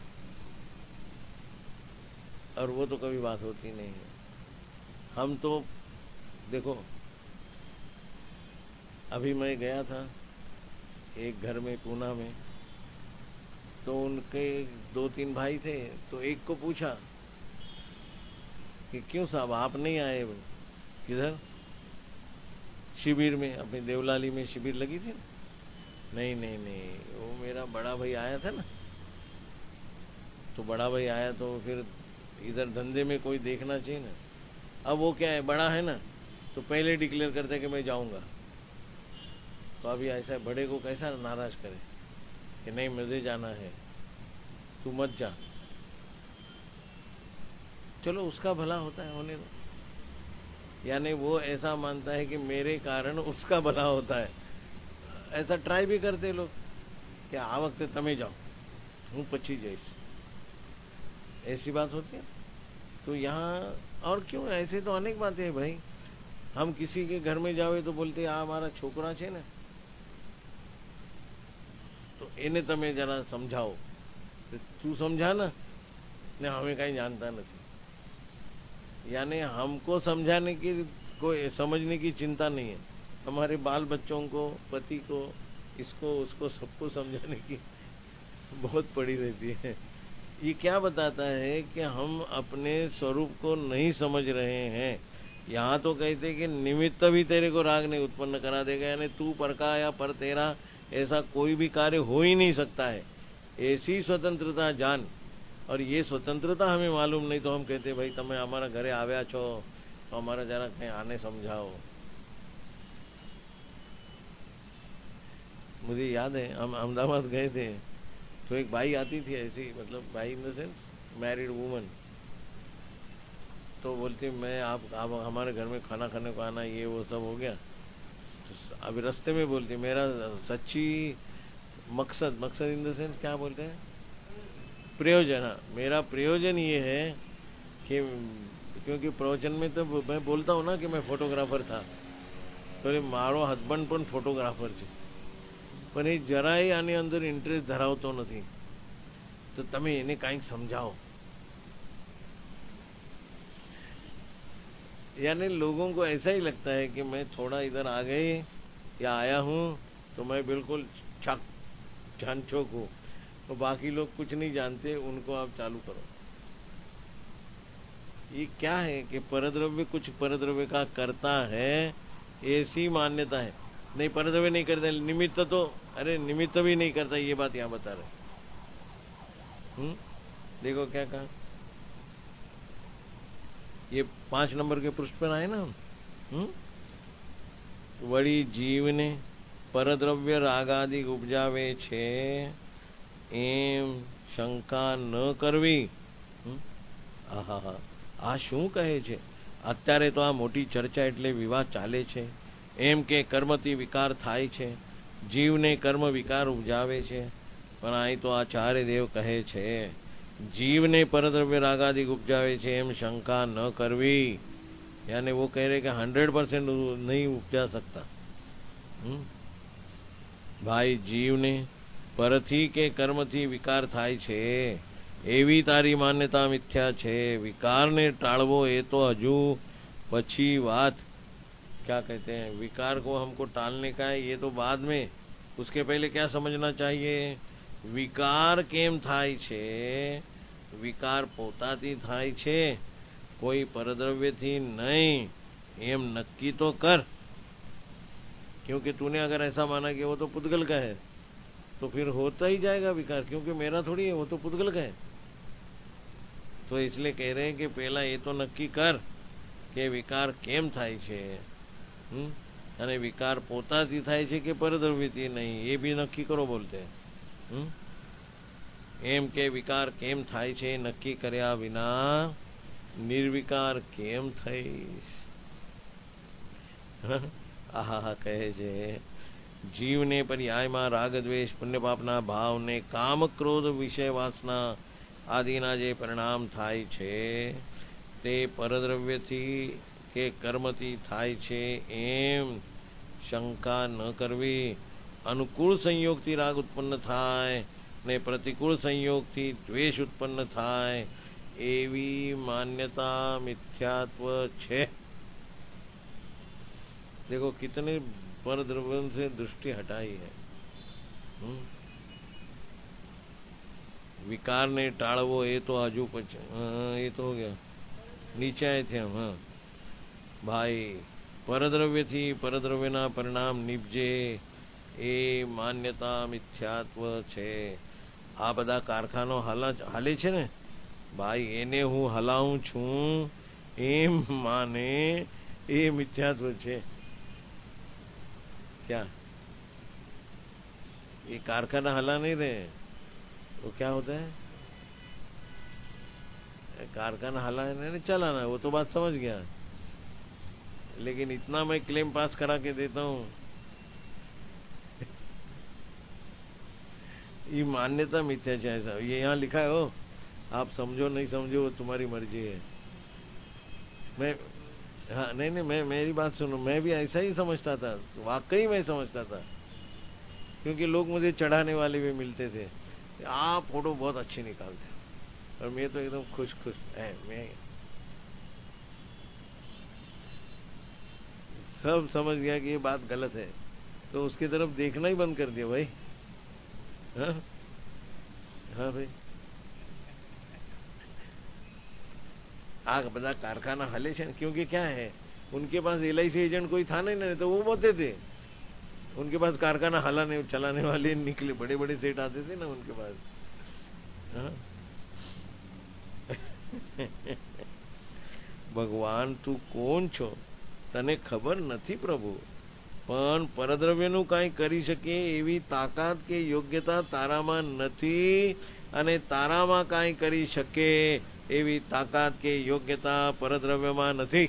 और वो तो कभी बात होती नहीं है। हम तो देखो, अभी मैं गया था एक घर में पूना में, तो उनके दो तीन भाई थे, तो एक को पूछा कि क्यों साहब आप नहीं आए? किधर? शिविर में, अपनी देवलाली में शिविर लगी थी। नहीं नहीं नहीं, वो मेरा बड़ा भाई आया था ना, तो बड़ा भाई आया तो फिर इधर धंधे में कोई देखना चाहिए ना। अब वो क्या है, बड़ा है ना, तो पहले डिक्लेयर करते कि मैं जाऊंगा। तो अभी ऐसा बड़े को कैसा नाराज करे कि नहीं मुझे जाना है, तू मत जा। चलो उसका भला होता है, होने दो। यानी वो ऐसा मानता है कि मेरे कारण उसका भला होता है। ऐसा ट्राई भी करते लोग कि आ वक्त तमे जाओ, हूँ पची जाइस, ऐसी बात होती है। तो यहाँ और क्यों, ऐसे तो अनेक बातें हैं भाई। हम किसी के घर में जावे तो बोलते आ हमारा छोकरा छे ने, तो એને તમે જરા સમજાવો, तू समझा ना, ने हमें कहीं जानता नहीं। यानी हमको समझाने की कोई, समझने की चिंता नहीं है, हमारे बाल बच्चों को, पति को, इसको उसको सबको समझाने की बहुत पड़ी रहती है। ये क्या बताता है कि हम अपने स्वरूप को नहीं समझ रहे हैं। यहाँ तो कहते कि निमित्त भी तेरे को राग नहीं उत्पन्न करा देगा, यानी तू पर का या पर तेरा ऐसा कोई भी कार्य हो ही नहीं सकता है। ऐसी स्वतंत्रता जान, और ये स्वतंत्रता हमें मालूम नहीं तो हम कहते भाई तमे हमारा घरे आव्या छो तो हमारा जरा कहीं आने समझाओ। मुझे याद है हम अहमदाबाद गए थे, तो एक भाई आती थी ऐसी, मतलब भाई in the sense married woman, तो बोलती मैं आप आप हमारे घर में खाना खाने को आना, ये वो सब हो गया। तो अभी रास्ते में बोलती मेरा सच्ची मकसद, मकसद इन द सेंस क्या बोलते हैं, प्रयोजन। हाँ, मेरा प्रयोजन ये है कि क्योंकि प्रवचन में तो मैं बोलता हूँ ना कि मैं फोटोग्राफर था, तो मारो हस्बैंड पण फोटोग्राफर છે, પણ એ જરાય આની અંદર ઇન્ટરેસ્ટ ધરાવતો નથી, તો તમે એને કંઈક સમજાવો। यानी लोगों को ऐसा ही लगता है कि मैं थोड़ा इधर आ गए या आया हूं तो मैं बिल्कुल छक छानछोक हूं, तो बाकी लोग कुछ नहीं जानते, उनको आप चालू करो। ये क्या है कि परद्रव्य कुछ परद्रव्य का करता है, ऐसी मान्यता है। नहीं, परद्रव्य नहीं करता, निमित्त तो, अरे निमित्त भी नहीं करता, ये बात यहां बता रहे। हम्म देखो क्या कहा, ये पांच नंबर के पृष्ठ पर आए ना। हम्म वड़ी जीवने परद्रव्य रागादि उपजावे छे एम शंका न करवी। આહા, આ શું કહે છે? અત્યારે તો આ મોટી ચર્ચા એટલે વિવાદ ચાલે છે એમ કે કર્મથી વિકાર થાય છે, જીવને કર્મ વિકાર ઉપજાવે છે, પણ અહીં તો આચાર્ય દેવ કહે છે जीवने परद्रव्य रागादि उपजावे छे एम शंका न करवी। यानी वो कह रहे कि हंड्रेड परसेंट नहीं उपजा सकता। हुँ? भाई जीवने परथी के कर्मथी विकार थाय छे एवी तारी मान्यता मिथ्या छे, विकार ने टाळवो ए तो हजू पछी बात। क्या कहते हैं, विकार को हमको टालने का है, ये तो बाद में। उसके पहले क्या समझना चाहिए, विकार केम थाय छे, विकार पोताथी थाय छे, कोई परद्रव्य थी नहीं, एम नक्की तो कर। क्योंकि तूने अगर ऐसा माना कि वो तो पुद्गल का है, तो फिर होता ही जाएगा विकार, क्योंकि मेरा थोड़ी है, वो तो पुद्गल का है। तो इसलिए कह रहे हैं कि पहला ये तो नक्की कर कि विकार केम थाय छे, हम्म અને વિકાર પોતાથી થાય છે કે પરદ્રવ્યથી નહીં, એ બી નક્કી કરો બોલતે હમ એમ કે વિકાર કેમ થાય છે નક્કી કર્યા વિના નિર્વિકાર કેમ થઈશ। આહા કહે છે જીવને પર્યાયમાં રાગ દ્વેષ પુણ્ય પાપના ભાવને કામ ક્રોધ વિષય વાસના આદિના જે પરિણામ થાય છે તે પરદ્રવ્યથી કે કર્મથી થાય છે એમ શંકા ન કરવી। અનુકૂળ સંયોગથી રાગ ઉત્પન્ન થાય ને પ્રતિકૂળ સંયોગથી દ્વેષ ઉત્પન્ન થાય એવી માન્યતા મિથ્યાત્વ છે। देखो कितने परद्रव्यों से दृष्टि हटाई है। हुँ? विकार ने टाळवो ये तो हजू पछ ये तो हो गया, नीचे आए थे हम। हाँ भाई, परद्रव्य थी परद्रव्यना परिणाम निपजे ए मान्यता मिथ्यात्व छे। आ बधा कारखानो हाला हाले छे ने भाई, एने हूँ हलाऊं छू एम माने ए मिथ्यात्व छे। क्या ये कारखाना हला नहीं रहे, वो क्या होता है, कारखाना हला नहीं चलाना, वो तो बात समझ गया। लेकिन इतना मैं क्लेम पास करा के देता हूं, ये मान्यता मिथ्या है। ऐसा ये यहाँ लिखा है, हो आप समझो नहीं समझो वो तुम्हारी मर्जी है। मैं हाँ नहीं नहीं मैं मेरी बात सुनो, मैं भी ऐसा ही समझता था, वाकई मैं समझता था, क्योंकि लोग मुझे चढ़ाने वाले भी मिलते थे, आप फोटो बहुत अच्छी निकालते, और मैं तो एकदम खुश खुश है। मैं सब समझ गया कि ये बात गलत है, तो उसकी तरफ देखना ही बंद कर दिया भाई। हाँ हाँ भाई, आ बड़ा कारखाना हले छे, क्योंकि क्या है उनके पास एल आई सी एजेंट कोई था नहीं ना, तो वो बोलते थे उनके पास कारखाना हलाने चलाने वाले निकले, बड़े बड़े सेठ आते थे ना उनके पास। हाँ? भगवान तू कोण छो, तने खबर નથી પ્રભુ, પણ પરદ્રવ્યનું કાંઈ કરી શકે એવી તાકાત કે યોગ્યતા તારામાં નથી, અને તારામાં કાંઈ કરી શકે એવી તાકાત કે યોગ્યતા પરદ્રવ્યમાં નથી।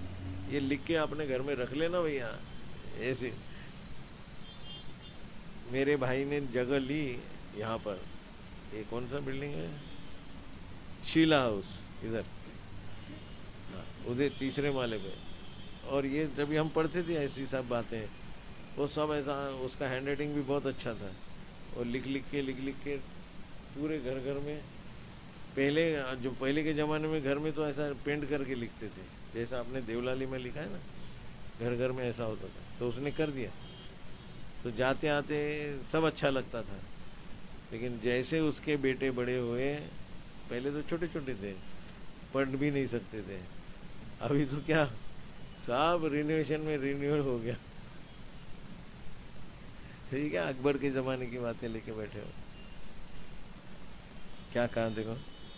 ये लिख के अपने घर में रख लेना भैया, ऐसे मेरे भाई ने जगह ली यहाँ पर, ये कौन सा बिल्डिंग है, शीला हाउस इधर, हाँ, उधर तीसरे माले पे। और ये जब हम पढ़ते थे ऐसी सब बातें, वो सब ऐसा, उसका हैंड राइटिंग भी बहुत अच्छा था, और लिख लिख के लिख लिख के पूरे घर घर में, पहले जो पहले के जमाने में घर में तो ऐसा पेंट करके लिखते थे, जैसा आपने देवलाली में लिखा है ना, घर घर में ऐसा होता था, तो उसने कर दिया, तो जाते आते सब अच्छा लगता था। लेकिन जैसे उसके बेटे बड़े हुए, पहले तो छोटे छोटे थे, पढ़ भी नहीं सकते थे, अभी तो क्या सब रिनोवेशन में रिन्यूअल हो गया। ठीक है, अकबर के जमाने की बातें लेके बैठे हो, क्या कहा देखो।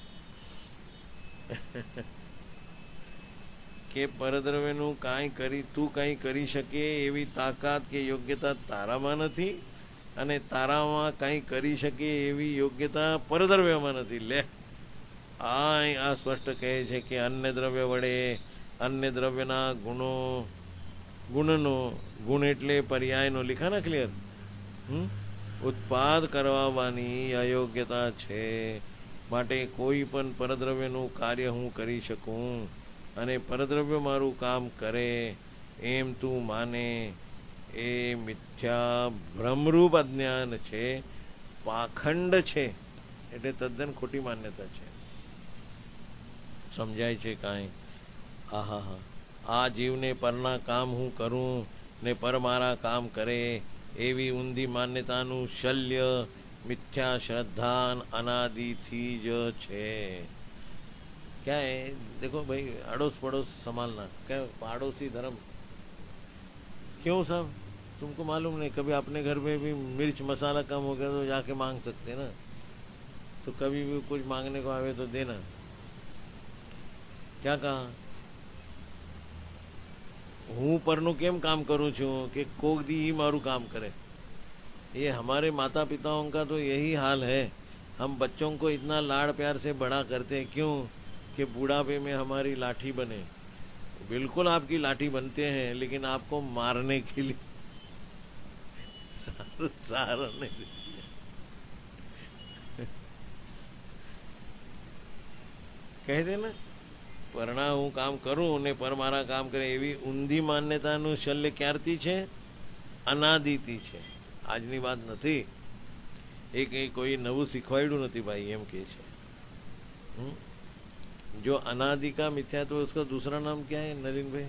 કે પરદ્રવ્યનું કાંઈ કરી તું કાંઈ કરી શકે એવી તાકાત કે યોગ્યતા તારામાં નથી, અને તારામાં કાંઈ કરી શકે એવી યોગ્યતા પરદ્રવ્યમાં નથી. લે, આ આ સ્પષ્ટ કહે છે કે અન્ય દ્રવ્ય વડે અન્ય દ્રવ્યના ગુણો, ગુણનો, ગુણ એટલે પર્યાયનો, લીખાના ક્લિયર, ઉત્પાદ કરવાની અયોગ્યતા છે. માટે કોઈ પણ પરદ્રવ્યનું કાર્ય હું કરી શકું અને પરદ્રવ્ય મારું કામ કરે એમ તું માને એ મિથ્યા ભ્રમરૂપ અજ્ઞાન છે, પાખંડ છે, એટલે તદ્દન ખોટી માન્યતા છે. સમજાય છે કાંઈ? હા હા હા આ જીવને પરના કામ હું કરું ને પર મારા કામ કરે એવી ઊંધી માન્યતાનું શલ્ય मिथ्या श्रद्धा अनादि थी जो छे. क्या है देखो भाई, अड़ोस पड़ोस संभालना, क्या पड़ोसी धर्म, क्यों सब तुमको मालूम नहीं? कभी अपने घर में भी मिर्च मसाला कम हो गया तो जाके मांग सकते ना, तो कभी भी कुछ मांगने को आवे तो देना. क्या कहा? हूँ परनु केम काम करूँ छू कि कोक दी ही मारू काम करे. ये हमारे माता पिताओं का तो यही हाल है. हम बच्चों को इतना लाड़ प्यार से बड़ा करते हैं, क्यों? कि बुढ़ापे में हमारी लाठी बने. बिल्कुल आपकी लाठी बनते हैं, लेकिन आपको मारने के लिए, सहारा नहीं देते. कह देना પરણા હું કામ કરું ને પર મારા કામ કરે એવી ઊંધી માન્યતાનું શલ્ય ક્યારથી છે? અનાદિથી છે. આજની વાત નથી, એ કઈ કોઈ નવું શીખવાડ્યું નથી भाई, એમ કે છે. जो अनादि का मिथ्या, तो उसका दूसरा नाम क्या है नलिन भाई?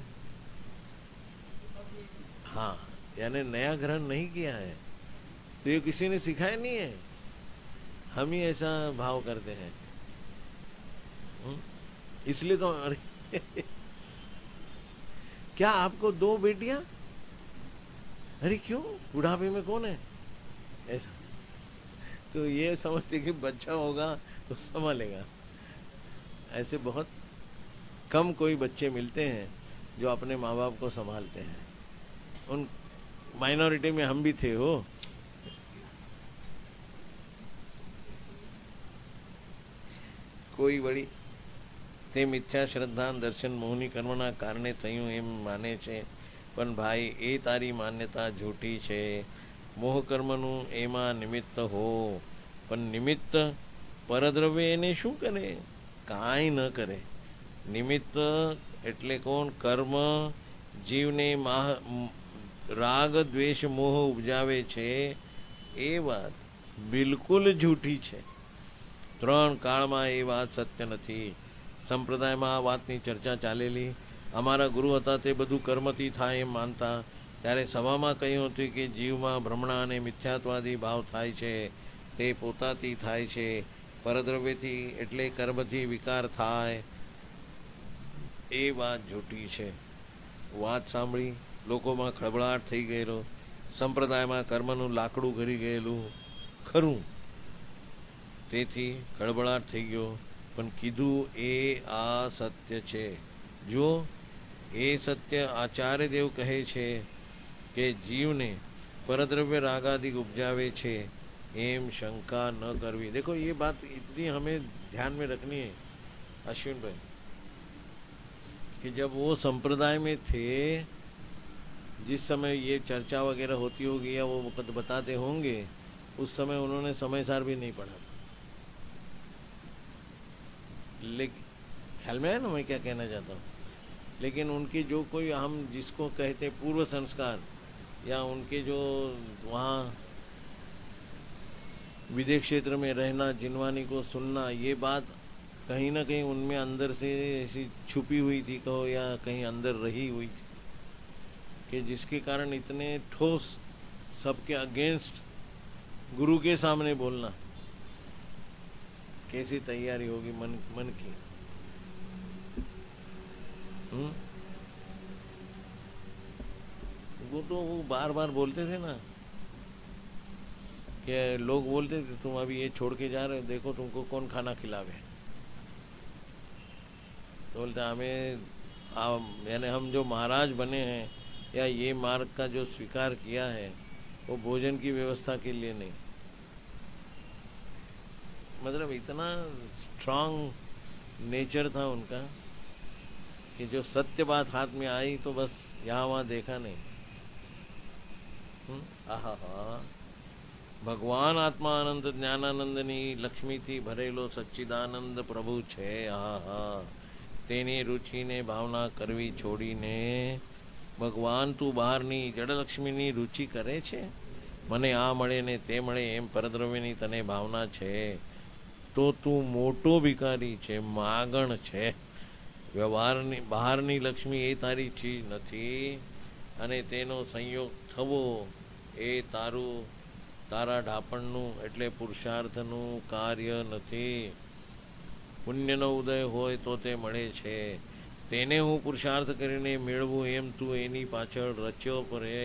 हाँ, यानी नया ग्रहण नहीं किया है, तो ये किसी ने सिखाया नहीं है, हम ही ऐसा भाव करते हैं. इसलिए तो क्या आपको दो बेटियां? अरे क्यों, बुढ़ापे में कौन है? ऐसा तो ये समझते कि बच्चा होगा तो संभालेगा. ऐसे बहुत कम कोई बच्चे मिलते हैं जो अपने माँ बाप को संभालते हैं. उन माइनॉरिटी में हम भी थे. हो કોઈ વળી તે મિથ્યા શ્રદ્ધા દર્શન મોહની કર્મના કારણે થયું એમ માને છે, પણ ભાઈ એ તારી માન્યતા જૂઠી છે. મોહ કર્મનું એમાં નિમિત્ત હો, પણ નિમિત્ત પરદ્રવ્ય એને શું કરે? કાંઈ ન કરે. નિમિત્ત એટલે કોણ? કર્મ જીવને રાગ દ્વેષ મોહ ઉપજાવે છે, એ વાત બિલકુલ જૂઠી છે. ત્રણ કાળમાં એ વાત સત્ય નથી. સંપ્રદાયમાં આ વાતની ચર્ચા ચાલેલી. અમારા ગુરુ હતા તે બધું કર્મથી થાય એમ માનતા. ત્યારે સભામાં કહ્યું હતું કે જીવમાં ભ્રમણા અને મિથ્યાત્વાદી ભાવ થાય છે, તે પોતાથી થાય છે. પરદ્રવ્યથી એટલે કર્મથી વિકાર થાય, એ વાત જૂઠી છે. વાત સાંભળી લોકોમાં ખળબળાટ થઈ ગયેલો. સંપ્રદાયમાં કર્મનું લાકડું ઘરી ગયેલું ખરું, તેથી ખળબળાટ થઈ ગયો. પણ કીધું એ આ સત્ય છે. જો એ સત્ય આચાર્ય દેવ કહે છે કે જીવને परद्रव्य रागादि उपजावे छे, एम शंका न करवी. देखो ये बात इतनी हमें ध्यान में रखनी है अश्विन भाई, कि जब वो संप्रदाय में थे, जिस समय ये चर्चा वगैरह होती होगी या वो वक्त बताते होंगे, उस समय उन्होंने समय सार भी नहीं पढ़ा था। लेकिन ख्याल में है ना मैं क्या कहना चाहता हूँ। लेकिन उनके जो कोई हम जिसको कहते पूर्व संस्कार या उनके जो वहाँ विदेश क्षेत्र में रहना, जिनवानी को सुनना, ये बात कहीं ना कहीं उनमें अंदर से ऐसी छुपी हुई थी कहो या कहीं अंदर रही हुई थी कि जिसके कारण इतने ठोस सबके अगेंस्ट गुरु के सामने बोलना, कैसी तैयारी होगी मन मन की। हुँ? वो तो वो बार बार बोलते थे ना कि लोग बोलते थे तुम अभी ये छोड़ के जा रहे हो, देखो तुमको कौन खाना खिलावे। तो बोलते हमें यानी हम जो महाराज बने हैं या ये मार्ग का जो स्वीकार किया है वो भोजन की व्यवस्था के लिए नहीं। मतलब इतना स्ट्रांग नेचर था उनका कि जो सत्य बात हाथ में आई तो बस यहाँ वहां देखा नहीं। आहा हा भगवान आत्मा अनंत ज्ञानानंदनी लक्ष्मी थी भरेलो सच्चिदानंद प्रभु छे। आहा हा तेनी रुचि ने भावना करवी छोड़ीने भगवान तू બહારની જડલક્ષ્મીની રુચિ કરે છે। મને આ મળે ને તે મળે એમ પરદ્રવ્યની તને ભાવના છે તો તું મોટો ભિખારી છે, માગણ છે। વ્યવહારની બહારની લક્ષ્મી એ તારી ચીજ નથી અને તેનો સંયોગ થવો એ તારું તારા ઢાપણનું એટલે પુરુષાર્થનું કાર્ય નથી। પુણ્યનો ઉદય હોય તો તે મળે છે, તેને હું પુરુષાર્થ કરીને મેળવું એમ તું એની પાછળ રચ્યો પડે।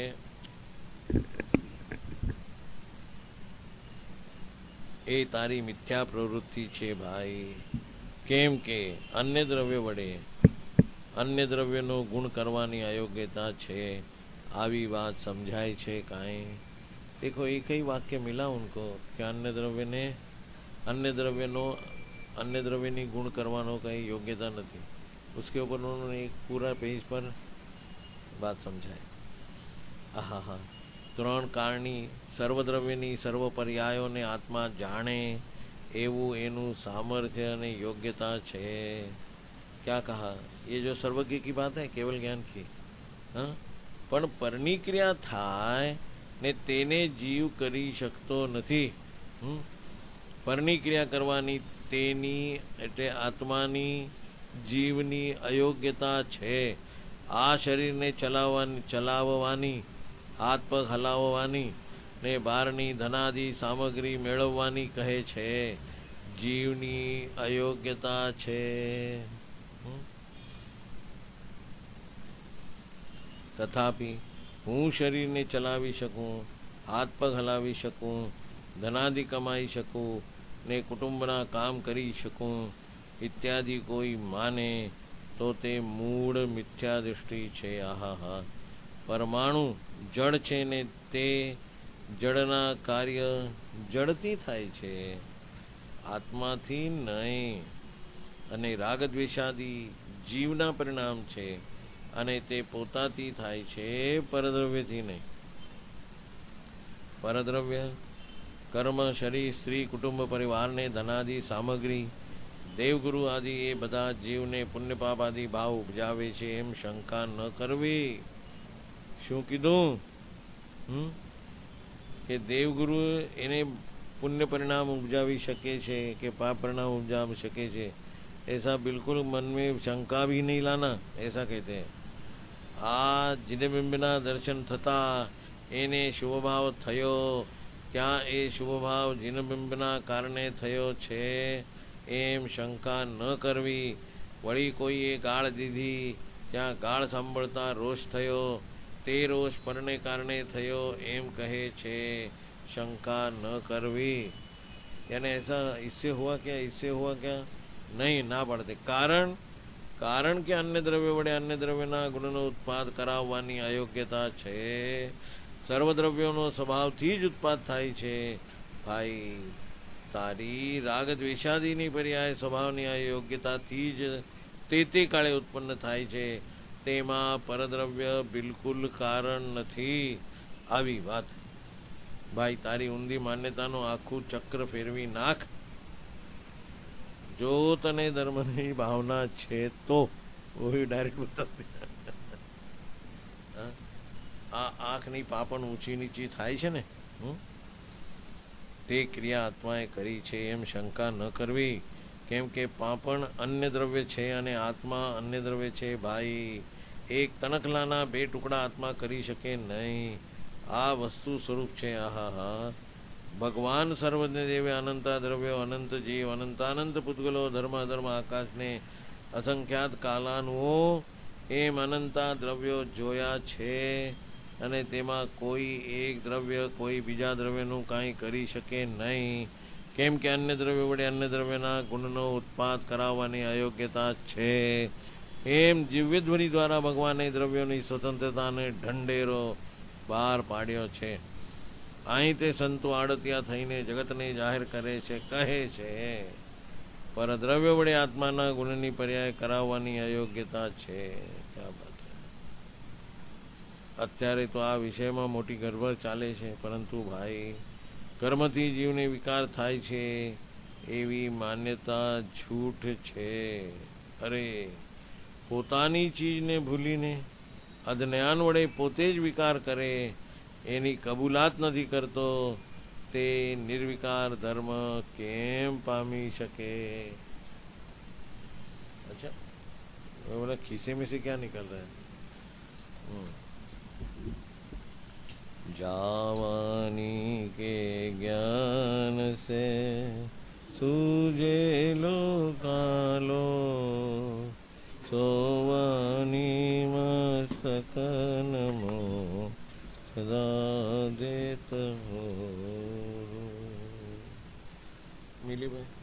એ તારી મિથ્યા પ્રવૃત્તિ છે ભાઈ। કેમ કે અન્ય દ્રવ્ય વડે અન્ય દ્રવ્યનો ગુણ કરવાની અયોગ્યતા છે। આવી વાત સમજાય છે કાંઈ? देखो एक ही वाक्य मिला उनको कि अन्य द्रव्य ने अन्य द्रव्य नो अन्य द्रव्य ની ગુણ કરવાનો કઈ યોગ્યતા નથી। उसके ऊपर उन्होंने एक पूरा पेज पर बात समझाई। आहा हा ત્રણ કારણી સર્વદ્રવ્યની સર્વ પર્યાયોને આત્મા જાણે એવું એનું સામર્થ્ય અને યોગ્યતા છે। क्या कहा? ये जो सर्वज्ञ की बात है केवल ज्ञान की। हाँ પણ પરની ક્રિયા થાય ને તેને જીવ કરી શકતો નથી। પરની ક્રિયા કરવાની તેની એટલે આત્માની જીવની અયોગ્યતા છે। આ શરીરને ચલાવવાની ચલાવવાની હાથ પગ હલાવવાની ને બહારની ધનાદિ સામગ્રી મેળવવાની કહે છે, જીવની અયોગ્યતા છે। તથાપિ હું શરીરને ચલાવી શકું, હાથ પગ હલાવી શકું, ધનાદિ કમાઈ શકું ને કુટુંબના કામ કરી શકું ઇત્યાદિ કોઈ માને તો તે મૂળ મિથ્યા દૃષ્ટિ છે। આહા હા પરમાણુ જળ છે ને તે જળના કાર્ય જળથી થાય છે, આત્માથી નહીં। અને રાગદ્વેષાદિ જીવના પરિણામ છે અને તે પોતાથી થાય છે, પરદ્રવ્યથી નહીં। પરદ્રવ્ય કર્મ શરીર સ્ત્રી કુટુંબ પરિવારને ધનાદિ સામગ્રી દેવગુરુ આદિ એ બધા જીવને પુણ્ય પાપ આદિ ભાવ ઉપજાવે છે એમ શંકા ન કરવી। શું કીધું? હમ કે દેવગુરુ એને પુण्य परिणाम उपजावी શકે છે કે पाप परिणाम उपजा શકે છે ऐसा बिल्कुल मन में शंका भी नहीं लाना, ऐसा कहते हैं। आ जिनबिंबना दर्शन थता एने शुभ भाव थयो, क्या ए शुभ भाव जिनबिंबना कारणे थयो छे एम शंका न करवी। वળી કોઈએ ગાળ દીધી ત્યાં ગાળ સાંભળતા રોષ થયો, તે રોષ પરને કારણે થયો એમ કહે છે, शंका न करवी। यानी ऐसा इससे हुआ क्या इससे हुआ क्या नहीं ना पड़ते। कारण કારણ કે અન્ય દ્રવ્ય વડે અન્ય દ્રવ્યના ગુણનો ઉત્પાદ કરાવવાની અયોગ્યતા છે। સર્વદ્રવ્યોનો સ્વભાવથી જ ઉત્પાદ થાય છે। ભાઈ તારી રાગ દ્વેષાદિની પર્યાય સ્વભાવની અયોગ્યતાથી જ તે તે કાળે ઉત્પન્ન થાય છે। તેમાં પરદ્રવ્ય બિલકુલ કારણ નથી. આવી વાત ભાઈ તારી ઊંધી માન્યતાનું આખું ચક્ર ફેરવી નાખ. જો તને ધર્મની ભાવના છે તો ડાયરેક્ટ બતાવી. આ આંખની પાપણ ઊંચી નીચી થાય છે ને, તે ક્રિયા આત્માએ કરી છે એમ શંકા ન કરવી. કેમ કે પાપણ અન્ય દ્રવ્ય છે અને આત્મા અન્ય દ્રવ્ય છે. ભાઈ એક તણખલાના બે ટુકડા આત્મા કરી શકે નહીં. આ વસ્તુ સ્વરૂપ છે. આહા હા ભગવાન સર્વજ્ઞ દેવે અનંતા દ્રવ્યો, અનંત જીવ, અનંતાનંત પૂતગલો, ધર્મ અધર્મ, આકાશને અસંખ્યાત કાલાનુઓ એમ અનંતા દ્રવ્યો જોયા છે. અને તેમાં કોઈ એક દ્રવ્ય કોઈ બીજા દ્રવ્યનું કાંઈ કરી શકે નહીં. કેમ કે અન્ય દ્રવ્ય વડે અન્ય દ્રવ્યના ગુણનો ઉત્પાદ કરાવવાની અયોગ્યતા છે. એમ દિવ્યધ્વનિ દ્વારા ભગવાને દ્રવ્યોની સ્વતંત્રતાને ઢંઢેરો બહાર પાડ્યો છે. અહીં તે સંતો આડતિયા થઈને જગતને જાહેર કરે છે, કહે છે પર દ્રવ્ય વડે આત્માના ગુણની પર્યાય કરાવવાની અયોગ્યતા છે. ક્યાં વાત. અત્યારે તો આ વિષયમાં મોટી ગરબડ ચાલે છે, પરંતુ ભાઈ કર્મથી જીવને વિકાર થાય છે એવી માન્યતા જૂઠ છે. અરે પોતાની ચીજને ભૂલીને અજ્ઞાન વડે પોતે જ વિકાર કરે એની કબૂલાત નથી કરતો તે નિર્વિકાર ધર્મ કેમ પામી શકે? અચ્છા बोला खीसे में से क्या निकल रहा है? जावानी के ज्ञान से सूझे लो कालो, सोवानी मस्तकन मो सदा देत हो. मिली भाई.